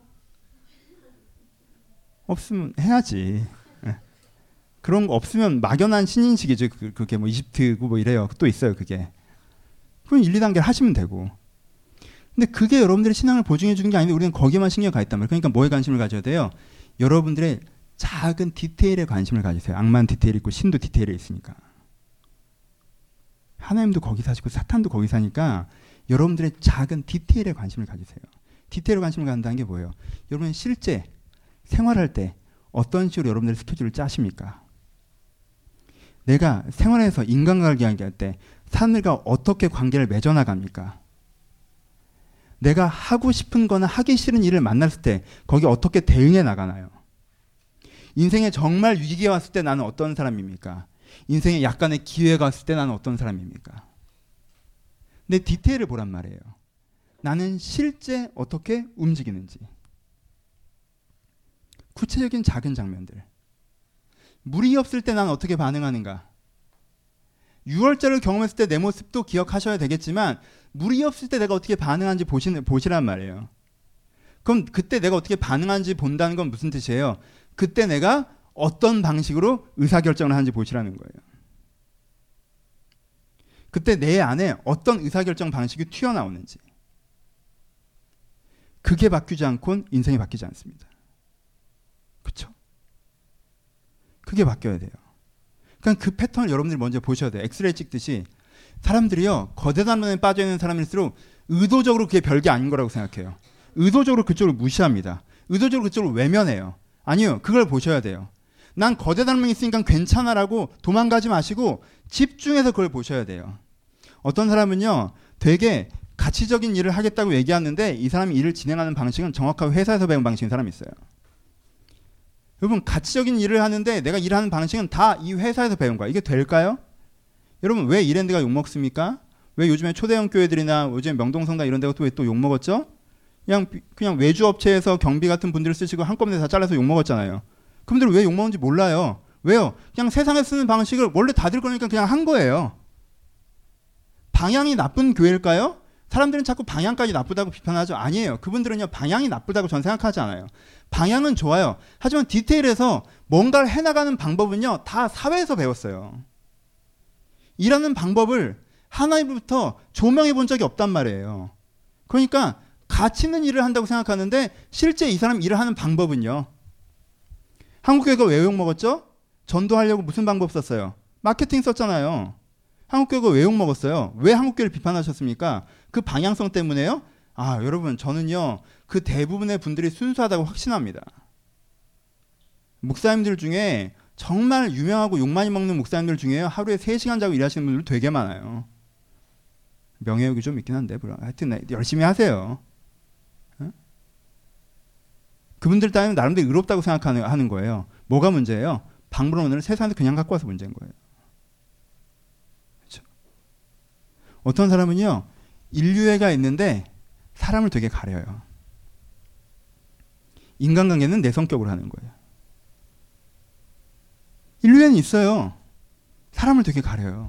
없으면 해야지. 네. 그런 거 없으면 막연한 신인식이죠. 그게 뭐 이집트고 뭐 이래요. 또 있어요. 그게. 그럼 1, 2단계를 하시면 되고. 근데 그게 여러분들의 신앙을 보증해 주는 게 아닌데 우리는 거기에만 신경이 가 있단 말이에요. 그러니까 뭐에 관심을 가져야 돼요? 여러분들의 작은 디테일에 관심을 가지세요. 악만 디테일이 있고 신도 디테일이 있으니까. 하나님도 거기 사시고 사탄도 거기 사니까 여러분들의 작은 디테일에 관심을 가지세요. 디테일에 관심을 갖는다는 게 뭐예요? 여러분 실제 생활할 때 어떤 식으로 여러분들의 스케줄을 짜십니까? 내가 생활에서 인간관계 할 때 사람들과 어떻게 관계를 맺어나갑니까? 내가 하고 싶은 거나 하기 싫은 일을 만났을 때 거기 어떻게 대응해 나가나요? 인생에 정말 위기가 왔을 때 나는 어떤 사람입니까? 인생에 약간의 기회가 왔을 때 나는 어떤 사람입니까? 내 디테일을 보란 말이에요. 나는 실제 어떻게 움직이는지. 구체적인 작은 장면들. 물이 없을 때 나는 어떻게 반응하는가? 6월절을 경험했을 때 내 모습도 기억하셔야 되겠지만 물이 없을 때 내가 어떻게 반응하는지 보시란 말이에요. 그럼 그때 내가 어떻게 반응하는지 본다는 건 무슨 뜻이에요? 그때 내가 어떤 방식으로 의사결정을 하는지 보시라는 거예요. 그때 내 안에 어떤 의사결정 방식이 튀어나오는지. 그게 바뀌지 않고는 인생이 바뀌지 않습니다. 그렇죠? 그게 바뀌어야 돼요. 그러니까 그 패턴을 여러분들이 먼저 보셔야 돼요. 엑스레이 찍듯이 사람들이요. 거대 담론에 빠져있는 사람일수록 의도적으로 그게 별게 아닌 거라고 생각해요. 의도적으로 그쪽을 무시합니다. 의도적으로 그쪽을 외면해요. 아니요. 그걸 보셔야 돼요. 난 거대 담론이 있으니까 괜찮아라고 도망가지 마시고 집중해서 그걸 보셔야 돼요. 어떤 사람은요. 되게 가치적인 일을 하겠다고 얘기하는데 이 사람이 일을 진행하는 방식은 정확하게 회사에서 배운 방식인 사람이 있어요. 여러분 가치적인 일을 하는데 내가 일하는 방식은 다 이 회사에서 배운 거야. 이게 될까요? 여러분 왜 이랜드가 욕먹습니까? 왜 요즘에 초대형 교회들이나 요즘 명동성당 이런 데가 또 왜 또 욕먹었죠? 그냥 외주 업체에서 경비 같은 분들을 쓰시고 한꺼번에 다 잘라서 욕먹었잖아요. 그분들은 왜 욕먹는지 몰라요. 왜요? 그냥 세상에 쓰는 방식을 원래 다들 그러니까 그냥 한 거예요. 방향이 나쁜 교회일까요? 사람들은 자꾸 방향까지 나쁘다고 비판하죠. 아니에요. 그분들은요 방향이 나쁘다고 전 생각하지 않아요. 방향은 좋아요. 하지만 디테일에서 뭔가를 해나가는 방법은요 다 사회에서 배웠어요. 일하는 방법을 하나님부터 조명해 본 적이 없단 말이에요. 그러니까 가치 있는 일을 한다고 생각하는데 실제 이 사람 일을 하는 방법은요 한국교회가 왜 욕먹었죠? 전도하려고 무슨 방법 썼어요? 마케팅 썼잖아요. 한국교회가 왜 욕먹었어요? 왜 한국교회를 비판하셨습니까? 그 방향성 때문에요? 여러분, 저는요, 그 대부분의 분들이 순수하다고 확신합니다. 목사님들 중에 정말 유명하고 욕 많이 먹는 목사님들 중에 하루에 3시간 자고 일하시는 분들 되게 많아요. 명예욕이 좀 있긴 한데, 하여튼 열심히 하세요. 그분들 따위는 나름대로 의롭다고 생각하는 거예요. 뭐가 문제예요? 방문론을 세상에서 그냥 갖고 와서 문제인 거예요. 그렇죠? 어떤 사람은요, 인류애가 있는데 사람을 되게 가려요. 인간관계는 내 성격으로 하는 거예요. 인류애는 있어요. 사람을 되게 가려요.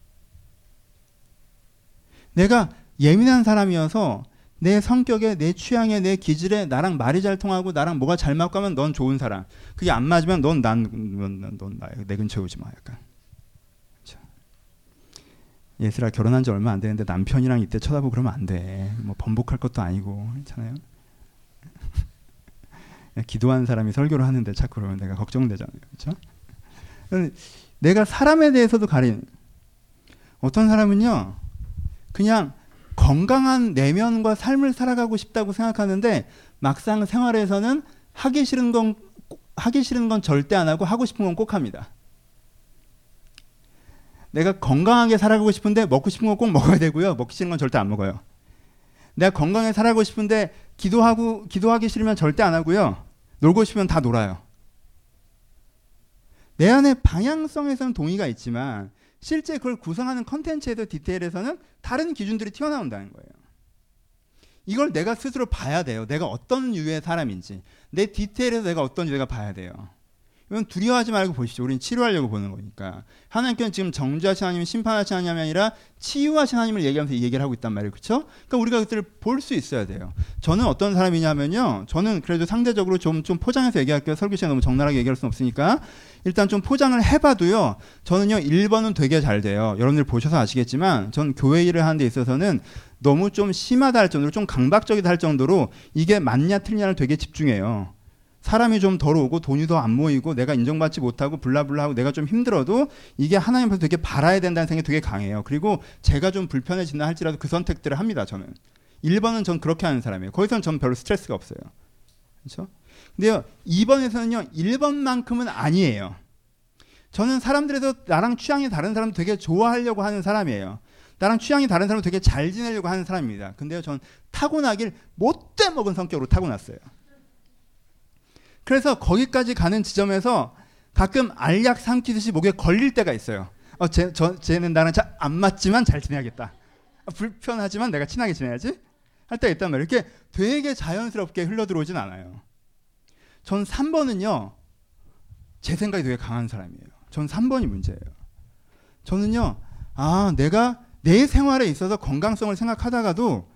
내가 예민한 사람이어서 내 성격에, 내 취향에, 내 기질에 나랑 말이 잘 통하고 나랑 뭐가 잘 맞고 하면 넌 좋은 사람. 그게 안 맞으면 넌 내 근처에 오지 마. 약간. 그렇죠. 예슬아 결혼한 지 얼마 안 되는데 남편이랑 이때 쳐다보고 그러면 안 돼. 뭐 번복할 것도 아니고. 괜찮아요? 기도하는 사람이 설교를 하는데 자꾸 그러면 내가 걱정되잖아요. 그렇죠? 내가 사람에 대해서도 가린. 어떤 사람은요. 그냥 건강한 내면과 삶을 살아가고 싶다고 생각하는데 막상 생활에서는 하기 싫은 건 절대 안 하고 하고 싶은 건 꼭 합니다. 내가 건강하게 살아가고 싶은데 먹고 싶은 건 꼭 먹어야 되고요. 먹기 싫은 건 절대 안 먹어요. 내가 건강하게 살아가고 싶은데 기도하기 싫으면 절대 안 하고요. 놀고 싶으면 다 놀아요. 내 안에 방향성에서는 동의가 있지만 실제 그걸 구성하는 컨텐츠에서 디테일에서는 다른 기준들이 튀어나온다는 거예요. 이걸 내가 스스로 봐야 돼요. 내가 어떤 유의 사람인지. 내 디테일에서 내가 어떤 유가 봐야 돼요. 이건 두려워하지 말고 보십시오. 우리는 치료하려고 보는 거니까. 하나님께는 지금 정죄하신 하나님, 심판하신 하나님이 아니라 치유하신 하나님을 얘기하면서 얘기를 하고 있단 말이에요. 그렇죠? 그러니까 우리가 그것들을 볼 수 있어야 돼요. 저는 어떤 사람이냐면요. 저는 그래도 상대적으로 좀 포장해서 얘기할게요. 설교 시간에 너무 적나라하게 얘기할 수는 없으니까. 일단 좀 포장을 해봐도요. 저는요. 1번은 되게 잘 돼요. 여러분들 보셔서 아시겠지만 전 교회 일을 하는 데 있어서는 너무 좀 심하다 할 정도로 좀 강박적이다 할 정도로 이게 맞냐 틀리냐를 되게 집중해요. 사람이 좀 덜 오고 돈이 더 안 모이고 내가 인정받지 못하고 블라블라하고 내가 좀 힘들어도 이게 하나님 앞에서 되게 바라야 된다는 생각이 되게 강해요. 그리고 제가 좀 불편해진다 할지라도 그 선택들을 합니다. 저는 1번은 전 그렇게 하는 사람이에요. 거기서는 전 별로 스트레스가 없어요. 그렇죠? 근데요 2번에서는요 1번만큼은 아니에요. 저는 사람들에서 나랑 취향이 다른 사람 되게 좋아하려고 하는 사람이에요. 나랑 취향이 다른 사람 되게 잘 지내려고 하는 사람입니다. 근데요 전 타고나길 못돼 먹은 성격으로 타고났어요. 그래서 거기까지 가는 지점에서 가끔 알약 삼키듯이 목에 걸릴 때가 있어요. 쟤는 나랑 잘 안 맞지만 잘 지내야겠다. 불편하지만 내가 친하게 지내야지. 할 때가 있단 말이에요. 이렇게 되게 자연스럽게 흘러들어오진 않아요. 전 3번은요. 제 생각이 되게 강한 사람이에요. 전 3번이 문제예요. 저는요. 내가 내 생활에 있어서 건강성을 생각하다가도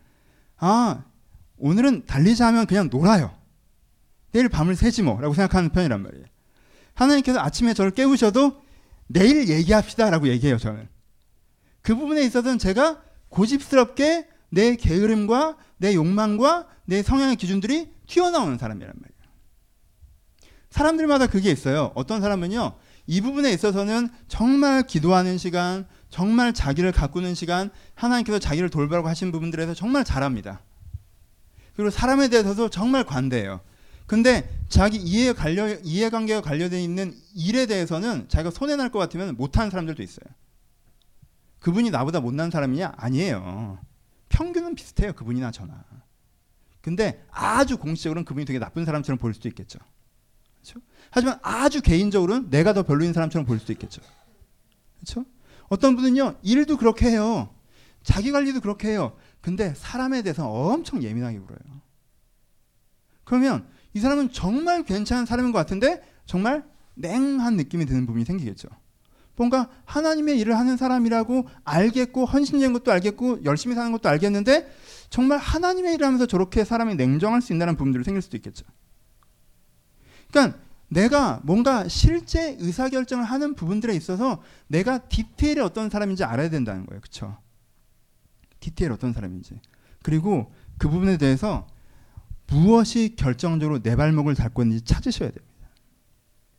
오늘은 달리자 하면 그냥 놀아요. 내일 밤을 새지 뭐라고 생각하는 편이란 말이에요. 하나님께서 아침에 저를 깨우셔도 내일 얘기합시다 라고 얘기해요. 저는 그 부분에 있어서는 제가 고집스럽게 내 게으름과 내 욕망과 내 성향의 기준들이 튀어나오는 사람이란 말이에요. 사람들마다 그게 있어요. 어떤 사람은요 이 부분에 있어서는 정말 기도하는 시간, 정말 자기를 가꾸는 시간, 하나님께서 자기를 돌보라고 하신 부분들에서 정말 잘합니다. 그리고 사람에 대해서도 정말 관대해요. 근데 자기 이해관계가 관련되어 있는 일에 대해서는 자기가 손해날 것 같으면 못하는 사람들도 있어요. 그분이 나보다 못난 사람이냐? 아니에요. 평균은 비슷해요. 그분이나 저나. 근데 아주 공식적으로는 그분이 되게 나쁜 사람처럼 보일 수도 있겠죠. 그렇죠? 하지만 아주 개인적으로는 내가 더 별로인 사람처럼 보일 수도 있겠죠. 그렇죠? 어떤 분은요. 일도 그렇게 해요. 자기 관리도 그렇게 해요. 근데 사람에 대해서 엄청 예민하게 굴어요. 그러면 이 사람은 정말 괜찮은 사람인 것 같은데 정말 냉한 느낌이 드는 부분이 생기겠죠. 뭔가 하나님의 일을 하는 사람이라고 알겠고 헌신적인 것도 알겠고 열심히 사는 것도 알겠는데 정말 하나님의 일을 하면서 저렇게 사람이 냉정할 수 있다는 부분들이 생길 수도 있겠죠. 그러니까 내가 뭔가 실제 의사결정을 하는 부분들에 있어서 내가 디테일에 어떤 사람인지 알아야 된다는 거예요. 그렇죠? 디테일 어떤 사람인지. 그리고 그 부분에 대해서 무엇이 결정적으로 내 발목을 잡고 있는지 찾으셔야 됩니다.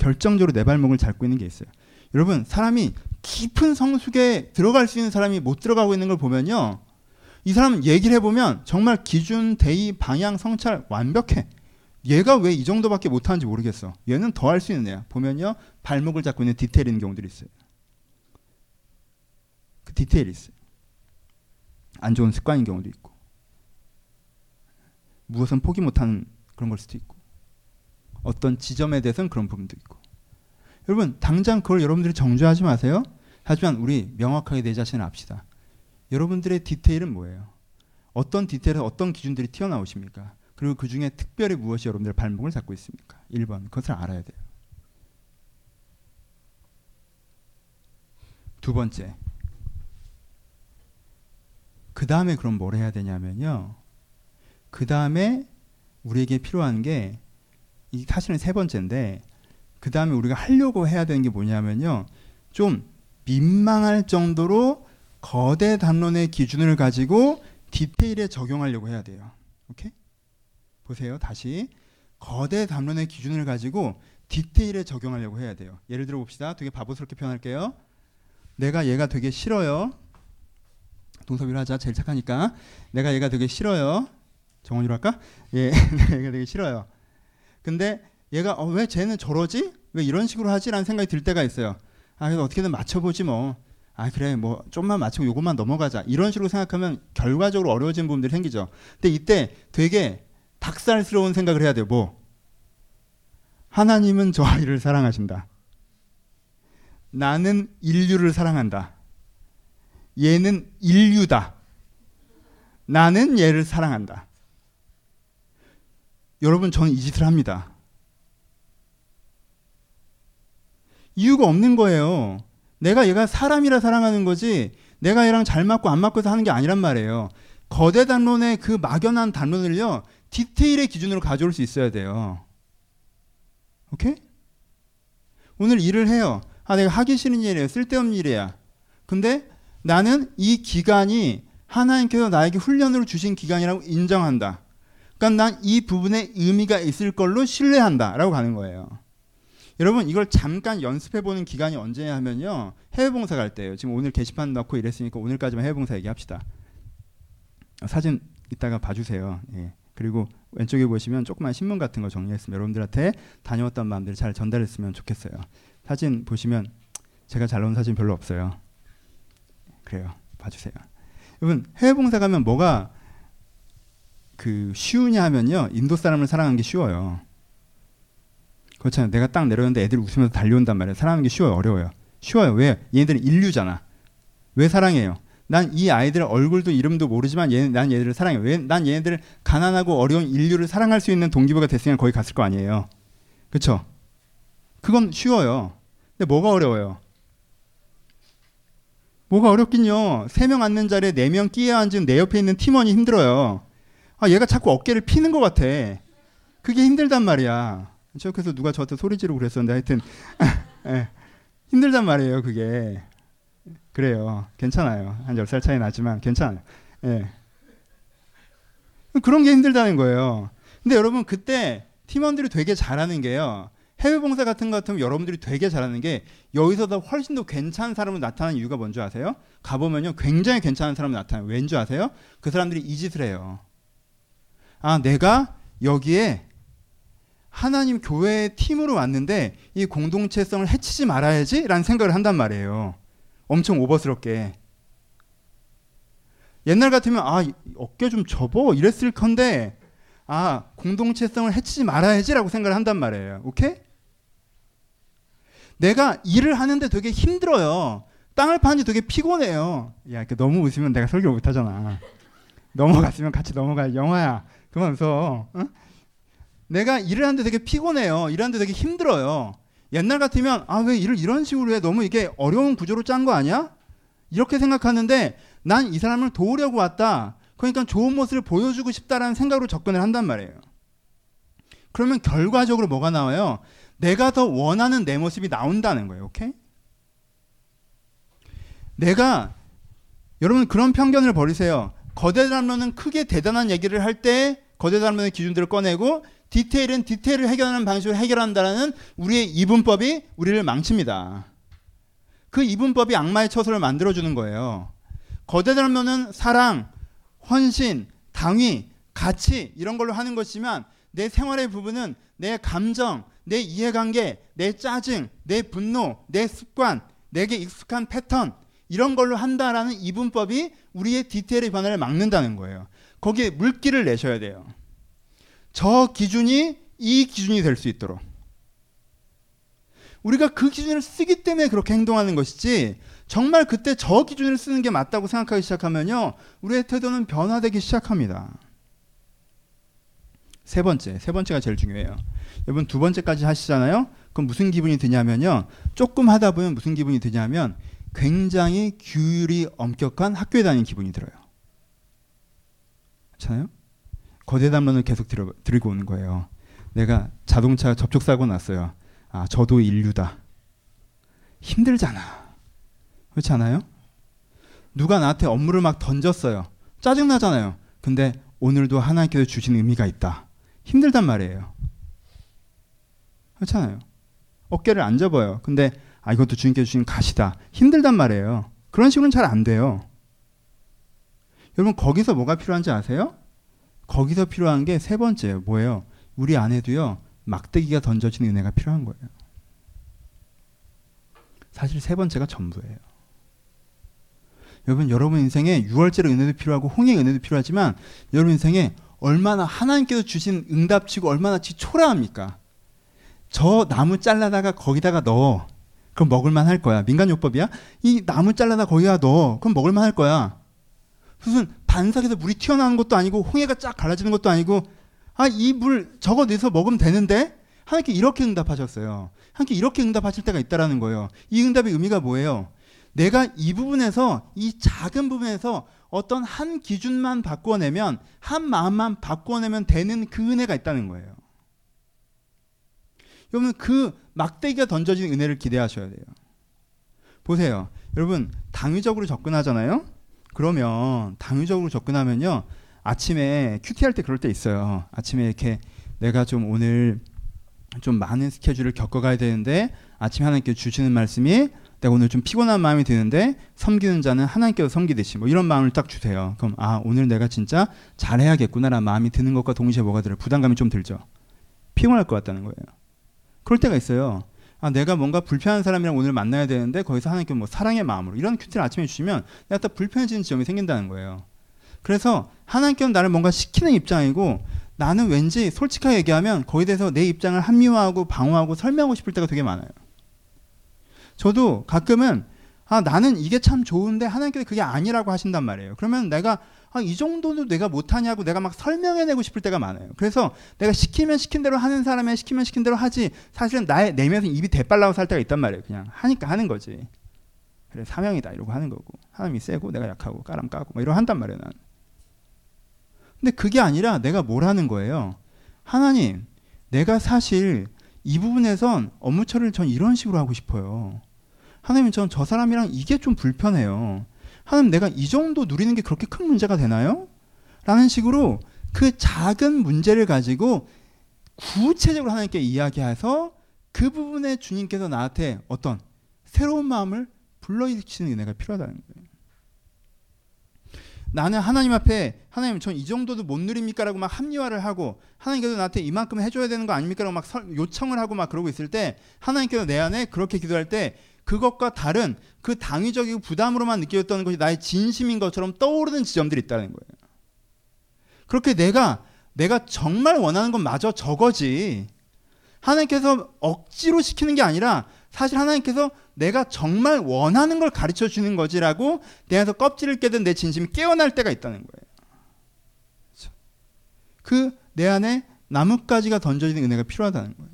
결정적으로 내 발목을 잡고 있는 게 있어요. 여러분, 사람이 깊은 성숙에 들어갈 수 있는 사람이 못 들어가고 있는 걸 보면요, 이 사람 얘기를 해보면 정말 기준, 대의, 방향, 성찰 완벽해. 얘가 왜 이 정도밖에 못하는지 모르겠어. 얘는 더 할 수 있는 애야. 보면요, 발목을 잡고 있는 디테일 있는 경우들이 있어요. 그 디테일이 있어요. 안 좋은 습관인 경우도 있고, 무엇은 포기 못하는 그런 걸 수도 있고, 어떤 지점에 대해서는 그런 부분도 있고. 여러분, 당장 그걸 여러분들이 정죄하지 마세요. 하지만 우리 명확하게 내 자신을 압시다. 여러분들의 디테일은 뭐예요? 어떤 디테일에서 어떤 기준들이 튀어나오십니까? 그리고 그 중에 특별히 무엇이 여러분들의 발목을 잡고 있습니까? 1번, 그것을 알아야 돼요. 두 번째, 그 다음에 그럼 뭘 해야 되냐면요, 그 다음에 우리에게 필요한 게, 이 사실은 세 번째인데, 그 다음에 우리가 하려고 해야 되는 게 뭐냐면요, 좀 민망할 정도로 거대 담론의 기준을 가지고 디테일에 적용하려고 해야 돼요. 오케이? 보세요. 다시 거대 담론의 기준을 가지고 디테일에 적용하려고 해야 돼요. 예를 들어 봅시다. 되게 바보스럽게 표현할게요. 내가 얘가 되게 싫어요. 동섭이로 하자. 제일 착하니까. 내가 얘가 되게 싫어요. 정원이로 할까? 예, 얘가 되게 싫어요. 근데 얘가 왜 쟤는 저러지? 왜 이런 식으로 하지? 라는 생각이 들 때가 있어요. 아, 그래서 어떻게든 맞춰보지 뭐. 아, 그래, 뭐 좀만 맞추고 요것만 넘어가자. 이런 식으로 생각하면 결과적으로 어려워지는 부분들이 생기죠. 근데 이때 되게 닭살스러운 생각을 해야 돼요. 뭐? 하나님은 저 아이를 사랑하신다. 나는 인류를 사랑한다. 얘는 인류다. 나는 얘를 사랑한다. 여러분, 저는 이 짓을 합니다. 이유가 없는 거예요. 내가 얘가 사람이라 사랑하는 거지, 내가 얘랑 잘 맞고 안 맞고 해서 하는 게 아니란 말이에요. 거대 담론의 그 막연한 담론을요, 디테일의 기준으로 가져올 수 있어야 돼요. 오케이? 오늘 일을 해요. 아, 내가 하기 싫은 일이에요. 쓸데없는 일이야. 근데 나는 이 기간이 하나님께서 나에게 훈련으로 주신 기간이라고 인정한다. 그러니까 난 이 부분에 의미가 있을 걸로 신뢰한다 라고 가는 거예요. 여러분, 이걸 잠깐 연습해보는 기간이 언제냐 하면요, 해외봉사 갈 때예요. 지금 오늘 게시판 넣고 이랬으니까 오늘까지만 해외봉사 얘기합시다. 사진 이따가 봐주세요. 예. 그리고 왼쪽에 보시면 조그만 신문 같은 거 정리했으면 여러분들한테 다녀왔던 마음들을 잘 전달했으면 좋겠어요. 사진 보시면 제가 잘 나온 사진 별로 없어요. 그래요. 봐주세요. 여러분, 해외봉사 가면 뭐가 쉬우냐 하면요, 인도 사람을 사랑하는 게 쉬워요. 그렇잖아요. 내가 딱 내려오는데 애들이 웃으면서 달려온단 말이에요. 사랑하는 게 쉬워요? 어려워요? 쉬워요. 왜? 얘네들은 인류잖아. 왜 사랑해요? 난 이 아이들 얼굴도 이름도 모르지만 난 얘네들을 사랑해요. 왜? 난 얘네들을 가난하고 어려운 인류를 사랑할 수 있는 동기부여가 됐으면 거기 갔을 거 아니에요. 그렇죠? 그건 쉬워요. 근데 뭐가 어려워요? 뭐가 어렵긴요. 3명 앉는 자리에 4명 끼어 앉은 내 옆에 있는 팀원이 힘들어요. 아, 얘가 자꾸 어깨를 피는 것 같아. 그게 힘들단 말이야. 그래서 누가 저한테 소리 지르고 그랬었는데 하여튼 예, 힘들단 말이에요. 그게. 그래요. 괜찮아요. 한 10살 차이 나지만 괜찮아요. 예. 그런 게 힘들다는 거예요. 근데 여러분, 그때 팀원들이 되게 잘하는 게요, 해외 봉사 같은 거 같으면 여러분들이 되게 잘하는 게, 여기서도 훨씬 더 괜찮은 사람으로 나타나는 이유가 뭔지 아세요? 가보면요, 굉장히 괜찮은 사람으로 나타나요. 왠지 아세요? 그 사람들이 이 짓을 해요. 아, 내가 여기에 하나님 교회의 팀으로 왔는데 이 공동체성을 해치지 말아야지 라는 생각을 한단 말이에요. 엄청 오버스럽게. 옛날 같으면 아, 어깨 좀 접어 이랬을 건데, 아, 공동체성을 해치지 말아야지 라고 생각을 한단 말이에요. 오케이? 내가 일을 하는데 되게 힘들어요. 땅을 파는데 되게 피곤해요. 야, 너무 웃으면 내가 설교를 못하잖아. 넘어갔으면 같이 넘어가. 영화야, 그만 웃어. 응? 내가 일을 하는데 되게 피곤해요. 일하는데 되게 힘들어요. 옛날 같으면 아, 왜 일을 이런 식으로 해? 너무 이게 어려운 구조로 짠 거 아니야? 이렇게 생각하는데, 난 이 사람을 도우려고 왔다. 그러니까 좋은 모습을 보여주고 싶다라는 생각으로 접근을 한단 말이에요. 그러면 결과적으로 뭐가 나와요? 내가 더 원하는 내 모습이 나온다는 거예요. 오케이? 여러분, 그런 편견을 버리세요. 거대 담론은 크게 대단한 얘기를 할 때 거대 단면의 기준들을 꺼내고 디테일은 디테일을 해결하는 방식으로 해결한다는 우리의 이분법이 우리를 망칩니다. 그 이분법이 악마의 처소를 만들어주는 거예요. 거대 단면은 사랑, 헌신, 당위, 가치 이런 걸로 하는 것이지만 내 생활의 부분은 내 감정, 내 이해관계, 내 짜증, 내 분노, 내 습관, 내게 익숙한 패턴 이런 걸로 한다라는 이분법이 우리의 디테일의 변화를 막는다는 거예요. 거기에 물기를 내셔야 돼요. 저 기준이 이 기준이 될 수 있도록. 우리가 그 기준을 쓰기 때문에 그렇게 행동하는 것이지 정말 그때 저 기준을 쓰는 게 맞다고 생각하기 시작하면요. 우리의 태도는 변화되기 시작합니다. 세 번째가 제일 중요해요. 여러분 두 번째까지 하시잖아요. 그럼 무슨 기분이 드냐면요. 조금 하다 보면 무슨 기분이 드냐면 굉장히 규율이 엄격한 학교에 다니는 기분이 들어요. 그렇잖아요? 거대 담론을 계속 들고 오는 거예요. 내가 자동차 접촉사고 났어요. 아, 저도 인류다. 힘들잖아. 그렇지 않아요? 누가 나한테 업무를 막 던졌어요. 짜증나잖아요. 근데 오늘도 하나님께서 주신 의미가 있다. 힘들단 말이에요. 그렇잖아요. 어깨를 안 접어요. 근데 이것도 주님께서 주신 가시다. 힘들단 말이에요. 그런 식으로는 잘 안 돼요. 여러분 거기서 뭐가 필요한지 아세요? 거기서 필요한 게 세 번째예요. 뭐예요? 우리 안에도요. 막대기가 던져진 은혜가 필요한 거예요. 사실 세 번째가 전부예요. 여러분 인생에 유월절의 은혜도 필요하고 홍해의 은혜도 필요하지만 여러분 인생에 얼마나 하나님께서 주신 응답치고 얼마나 초라합니까? 저 나무 잘라다가 거기다가 넣어. 그럼 먹을만 할 거야. 민간요법이야? 이 나무 잘라다 거기다 넣어. 그럼 먹을만 할 거야. 무슨 반삭에서 물이 튀어나오는 것도 아니고 홍해가 쫙 갈라지는 것도 아니고 이 물 저거 내서 먹으면 되는데 하나님께 이렇게 응답하셨어요. 하나님께 이렇게 응답하실 때가 있다라는 거예요. 이 응답의 의미가 뭐예요? 내가 이 부분에서 이 작은 부분에서 어떤 한 기준만 바꿔내면 한 마음만 바꿔내면 되는 그 은혜가 있다는 거예요. 여러분 그 막대기가 던져진 은혜를 기대하셔야 돼요. 보세요. 여러분 당위적으로 접근하잖아요. 그러면 당위적으로 접근하면요. 아침에 큐티할 때 그럴 때 있어요. 아침에 이렇게 내가 좀 오늘 좀 많은 스케줄을 겪어가야 되는데 아침에 하나님께서 주시는 말씀이 내가 오늘 좀 피곤한 마음이 드는데 섬기는 자는 하나님께서 섬기듯이 뭐 이런 마음을 딱 주세요. 그럼 오늘 내가 진짜 잘해야겠구나라는 마음이 드는 것과 동시에 뭐가 들어요? 부담감이 좀 들죠. 피곤할 것 같다는 거예요. 그럴 때가 있어요. 내가 뭔가 불편한 사람이랑 오늘 만나야 되는데 거기서 하나님께서 뭐 사랑의 마음으로 이런 큐티를 아침에 주시면 내가 딱 불편해지는 지점이 생긴다는 거예요. 그래서 하나님께서는 나를 뭔가 시키는 입장이고 나는 왠지 솔직하게 얘기하면 거기에 대해서 내 입장을 합리화하고 방어하고 설명하고 싶을 때가 되게 많아요. 저도 가끔은 나는 이게 참 좋은데 하나님께서 그게 아니라고 하신단 말이에요. 그러면 내가 이 정도도 내가 못하냐고 내가 막 설명해내고 싶을 때가 많아요. 그래서 내가 시키면 시킨 대로 하는 사람이 시키면 시킨 대로 하지 사실은 나의 내면에서 입이 대빨라고 살 때가 있단 말이에요. 그냥 하니까 하는 거지. 그래 사명이다 이러고 하는 거고 하나님이 세고 내가 약하고 까람 까고 막 이러고 한단 말이에요. 난. 근데 그게 아니라 내가 뭘 하는 거예요. 하나님 내가 사실 이 부분에선 업무 처리를 전 이런 식으로 하고 싶어요. 하나님 전 저 사람이랑 이게 좀 불편해요. 하나님 내가 이 정도 누리는 게 그렇게 큰 문제가 되나요? 라는 식으로 그 작은 문제를 가지고 구체적으로 하나님께 이야기해서 그 부분에 주님께서 나한테 어떤 새로운 마음을 불러일으키는 은혜가 필요하다는 거예요. 나는 하나님 앞에 하나님 전 이 정도도 못 누립니까? 라고 막 합리화를 하고 하나님께서 나한테 이만큼 해줘야 되는 거 아닙니까? 라고 막 요청을 하고 막 그러고 있을 때 하나님께서 내 안에 그렇게 기도할 때 그것과 다른 그 당위적이고 부담으로만 느껴졌던 것이 나의 진심인 것처럼 떠오르는 지점들이 있다는 거예요. 그렇게 내가 정말 원하는 건 마저 저거지. 하나님께서 억지로 시키는 게 아니라 사실 하나님께서 내가 정말 원하는 걸 가르쳐 주는 거지라고 내 안에서 껍질을 깨든 내 진심이 깨어날 때가 있다는 거예요. 그 내 안에 나뭇가지가 던져지는 은혜가 필요하다는 거예요.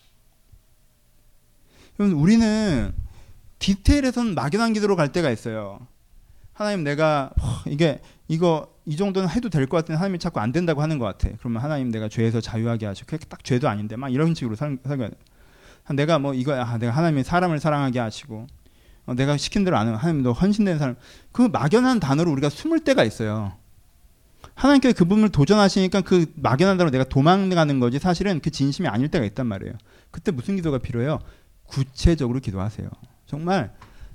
여러분 우리는 디테일에서는 막연한 기도로 갈 때가 있어요. 하나님 내가 이 정도는 해도 될 것 같은데 하나님이 자꾸 안 된다고 하는 것 같아. 그러면 하나님 내가 죄에서 자유하게 하시고 그게 딱 죄도 아닌데 막 이런 식으로 살게 내가 내가 하나님이 사람을 사랑하게 하시고 내가 시킨 대로 안 하면 하나님도 헌신된 사람 그 막연한 단어로 우리가 숨을 때가 있어요. 하나님께서 그 부분을 도전하시니까 그 막연하다고 내가 도망가는 거지 사실은 그 진심이 아닐 때가 있단 말이에요. 그때 무슨 기도가 필요해요? 구체적으로 기도하세요. 정말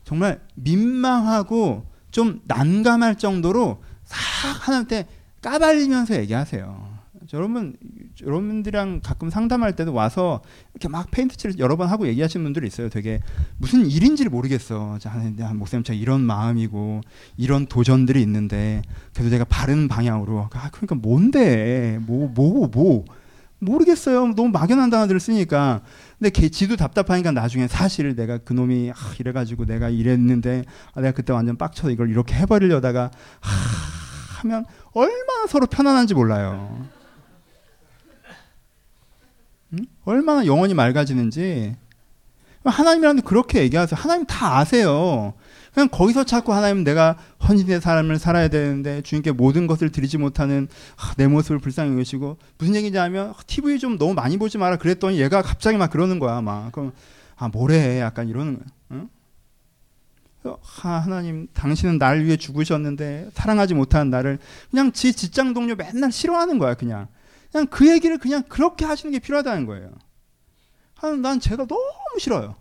민망하고 좀 난감할 정도로 싹 하나님한테 까발리면서 얘기하세요. 여러분들이랑 가끔 상담할 때도 와서 이렇게 막 페인트칠을 여러 번 하고 얘기하시는 분들이 있어요. 되게 무슨 일인지를 모르겠어. 목사님 제가 이런 마음이고 이런 도전들이 있는데 그래도 제가 바른 방향으로 그러니까 뭔데 모르겠어요. 너무 막연한 단어들을 쓰니까. 근데 지도 답답하니까 나중에 사실 내가 그놈이 이래가지고 내가 이랬는데 내가 그때 완전 빡쳐서 이걸 이렇게 해버리려다가 하면 얼마나 서로 편안한지 몰라요. 얼마나 영혼이 맑아지는지. 하나님이랑도 그렇게 얘기하세요. 하나님 다 아세요. 그냥 거기서 자꾸 하나님 내가 헌신된 삶을 살아야 되는데 주님께 모든 것을 드리지 못하는 내 모습을 불쌍히 여기시고 무슨 얘기인지 하면 TV 좀 너무 많이 보지 마라 그랬더니 얘가 갑자기 막 그러는 거야. 막 그럼 뭐래 약간 이러는 거야. 응? 하나님 당신은 나를 위해 죽으셨는데 사랑하지 못하는 나를 그냥 지 직장 동료 맨날 싫어하는 거야. 그냥 그 얘기를 그냥 그렇게 하시는 게 필요하다는 거예요. 난 제가 너무 싫어요.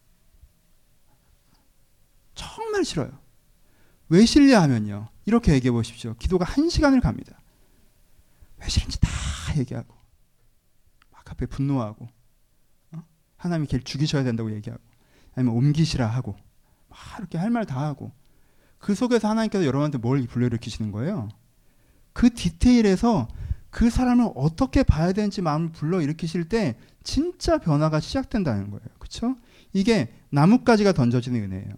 정말 싫어요. 왜 싫냐면요. 이렇게 얘기해 보십시오. 기도가 1시간을 갑니다. 왜 싫은지 다 얘기하고 막 앞에 분노하고 하나님이 걔를 죽이셔야 된다고 얘기하고 아니면 옮기시라 하고 막 이렇게 할 말 다 하고 그 속에서 하나님께서 여러분한테 뭘 불러일으키시는 거예요? 그 디테일에서 그 사람을 어떻게 봐야 되는지 마음을 불러일으키실 때 진짜 변화가 시작된다는 거예요. 그렇죠? 이게 나뭇가지가 던져지는 은혜예요.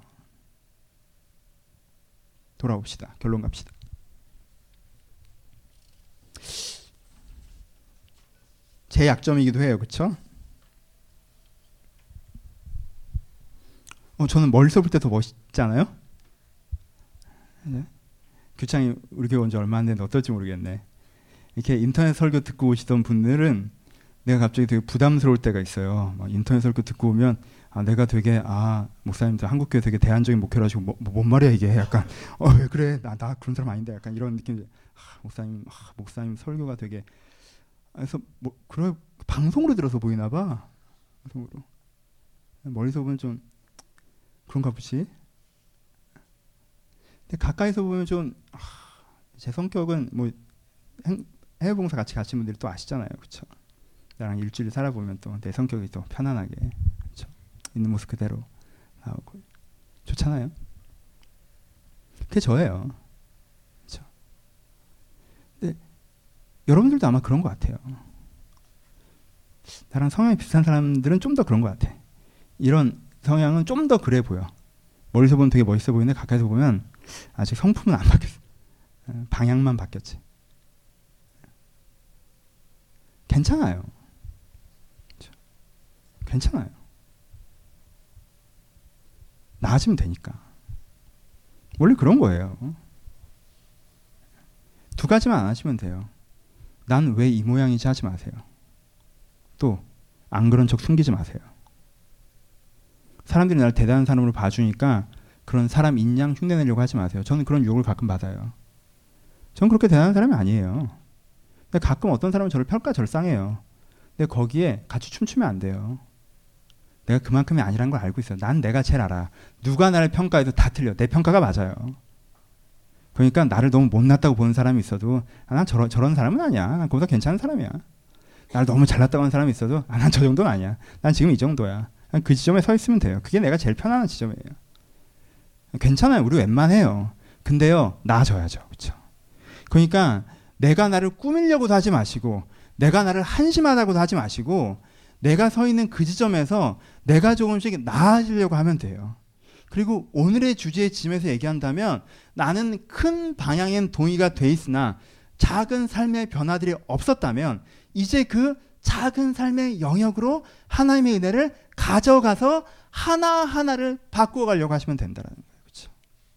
돌아옵시다. 결론 갑시다. 제 약점이기도 해요. 그렇죠? 저는 멀리서 볼 때 더 멋있잖아요? 네? 규창이 우리 교회 온 지 얼마 안 됐는데 어떨지 모르겠네. 이렇게 인터넷 설교 듣고 오시던 분들은 내가 갑자기 되게 부담스러울 때가 있어요. 막 인터넷 설교 듣고 오면 내가 되게 목사님들 한국교회 되게 대안적인 목회를 하시고 뭔 말이야 이게 약간 왜 그래 나 그런 사람 아닌데 약간 이런 느낌. 목사님 설교가 되게 그래서 그런 방송으로 들어서 보이나 봐. 방송으로 멀리서 보면 좀 그런가 보지. 근데 가까이서 보면 좀 제 성격은 해외 봉사 같이 가신 분들이 또 아시잖아요. 그렇죠? 나랑 일주일 살아보면 또 내 성격이 또 편안하게 그렇죠? 있는 모습 그대로 나오고 좋잖아요. 그게 저예요. 그렇죠? 근데 여러분들도 아마 그런 것 같아요. 나랑 성향이 비슷한 사람들은 좀 더 그런 것 같아. 이런 성향은 좀 더 그래 보여. 멀리서 보면 되게 멋있어 보이는데 가까이서 보면 아직 성품은 안 바뀌었어. 방향만 바뀌었지. 괜찮아요. 괜찮아요. 나아지면 되니까. 원래 그런 거예요. 두 가지만 안 하시면 돼요. 난 왜 이 모양이지 하지 마세요. 또 안 그런 척 숨기지 마세요. 사람들이 나를 대단한 사람으로 봐주니까 그런 사람 인양 흉내내려고 하지 마세요. 저는 그런 유혹을 가끔 받아요. 저는 그렇게 대단한 사람이 아니에요. 근데 가끔 어떤 사람은 저를 평가절상해요. 근데 거기에 같이 춤추면 안 돼요. 내가 그만큼이 아니라는 걸 알고 있어요. 난 내가 제일 알아. 누가 나를 평가해도 다 틀려. 내 평가가 맞아요. 그러니까 나를 너무 못났다고 보는 사람이 있어도 난 저런 사람은 아니야. 난 그보다 괜찮은 사람이야. 나를 너무 잘났다고 하는 사람이 있어도 난 저 정도는 아니야. 난 지금 이 정도야. 그 지점에 서 있으면 돼요. 그게 내가 제일 편안한 지점이에요. 괜찮아요. 우리 웬만해요. 근데요. 나아져야죠. 그렇죠? 그러니까 내가 나를 꾸미려고도 하지 마시고 내가 나를 한심하다고도 하지 마시고 내가 서 있는 그 지점에서 내가 조금씩 나아지려고 하면 돼요. 그리고 오늘의 주제의 지점에서 얘기한다면 나는 큰 방향엔 동의가 돼 있으나 작은 삶의 변화들이 없었다면 이제 그 작은 삶의 영역으로 하나님의 은혜를 가져가서 하나하나를 바꾸어가려고 하시면 된다는 거예요. 그렇죠?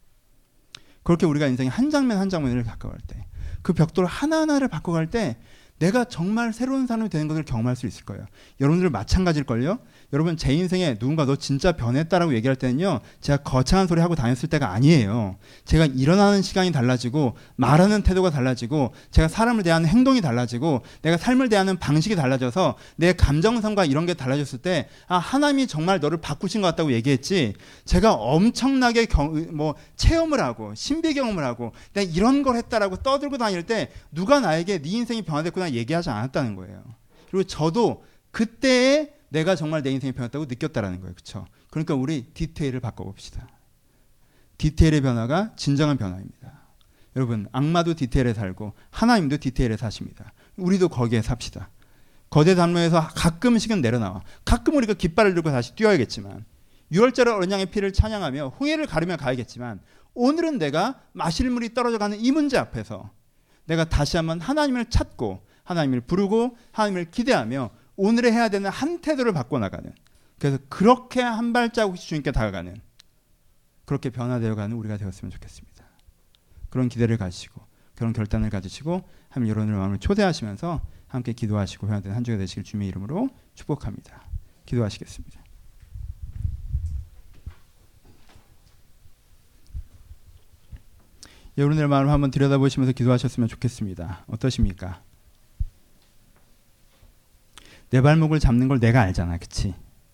그렇게 우리가 인생의 한 장면 한 장면을 바꿔갈 때 그 벽돌 하나하나를 바꿔갈 때 내가 정말 새로운 사람이 되는 것을 경험할 수 있을 거예요. 여러분들 마찬가지일걸요. 여러분 제 인생에 누군가 너 진짜 변했다라고 얘기할 때는요, 제가 거창한 소리 하고 다녔을 때가 아니에요. 제가 일어나는 시간이 달라지고 말하는 태도가 달라지고 제가 사람을 대하는 행동이 달라지고 내가 삶을 대하는 방식이 달라져서 내 감정선과 이런 게 달라졌을 때 하나님이 정말 너를 바꾸신 것 같다고 얘기했지, 제가 엄청나게 체험을 하고 신비 경험을 하고 내가 이런 걸 했다라고 떠들고 다닐 때 누가 나에게 네 인생이 변화됐구나 얘기하지 않았다는 거예요. 그리고 저도 그때에 내가 정말 내 인생이 변했다고 느꼈다라는 거예요. 그렇죠? 그러니까 우리 디테일을 바꿔봅시다. 디테일의 변화가 진정한 변화입니다. 여러분, 악마도 디테일에 살고 하나님도 디테일에 사십니다. 우리도 거기에 삽시다. 거대 담로에서 가끔씩은 내려나와. 가끔 우리가 깃발을 들고 다시 뛰어야겠지만, 유월절 어린 양의 피를 찬양하며 홍해를 가르며 가야겠지만, 오늘은 내가 마실 물이 떨어져가는 이 문제 앞에서 내가 다시 한번 하나님을 찾고 하나님을 부르고 하나님을 기대하며 오늘에 해야 되는 한 태도를 바꿔나가는, 그래서 그렇게 한 발자국씩 주님께 다가가는, 그렇게 변화되어가는 우리가 되었으면 좋겠습니다. 그런 기대를 가지시고 그런 결단을 가지시고 하나님 여러분의 마음을 초대하시면서 함께 기도하시고 회복되는 한 주가 되시길 주님의 이름으로 축복합니다. 기도하시겠습니다. 여러분의 마음을 한번 들여다보시면서 기도하셨으면 좋겠습니다. 어떠십니까? 내 발목을 잡는 걸 내가 알잖아, 그치?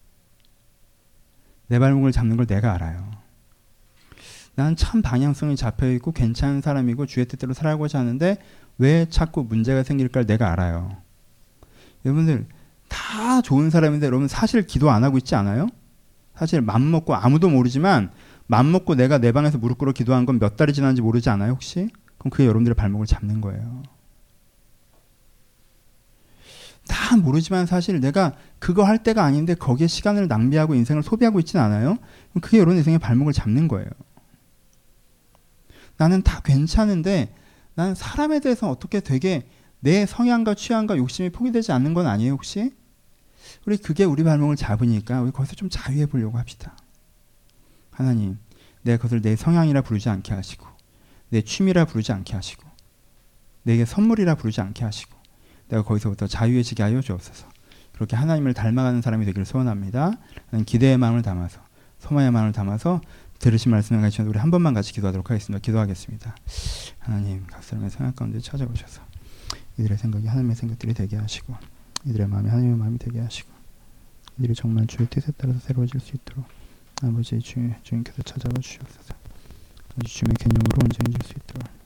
내 발목을 잡는 걸 내가 알아요. 난 참 방향성이 잡혀있고 괜찮은 사람이고 주의 뜻대로 살아가고자 하는데 왜 자꾸 문제가 생길까를 내가 알아요. 여러분들 다 좋은 사람인데 여러분 사실 기도 안 하고 있지 않아요? 사실 맘먹고 아무도 모르지만 맘먹고 내가 내 방에서 무릎 꿇어 기도한 건 몇 달이 지났는지 모르지 않아요 혹시? 그럼 그게 여러분들의 발목을 잡는 거예요. 다 모르지만 사실 내가 그거 할 때가 아닌데 거기에 시간을 낭비하고 인생을 소비하고 있지는 않아요? 그럼 그게 여러분 인생의 발목을 잡는 거예요. 나는 다 괜찮은데 나는 사람에 대해서 어떻게 되게 내 성향과 취향과 욕심이 포기되지 않는 건 아니에요 혹시? 우리 그게 우리 발목을 잡으니까 우리 거기서 좀 자유해 보려고 합시다. 하나님, 내가 그것을 내 성향이라 부르지 않게 하시고 내 취미라 부르지 않게 하시고 내게 선물이라 부르지 않게 하시고 내가 거기서부터 자유해지게 하여 주옵소서. 그렇게 하나님을 닮아가는 사람이 되기를 소원합니다. 나는 기대의 마음을 담아서 소망의 마음을 담아서 들으신 말씀을 가지고 우리 한 번만 같이 기도하도록 하겠습니다. 기도하겠습니다. 하나님, 각 사람의 생각 가운데 찾아오셔서 이들의 생각이 하나님의 생각들이 되게 하시고 이들의 마음이 하나님의 마음이 되게 하시고 이들이 정말 주의 뜻에 따라서 새로워질 수 있도록 아버지 주님께서 찾아와 주시옵소서. 아버지 주님의 개념으로 온전해질 수 있도록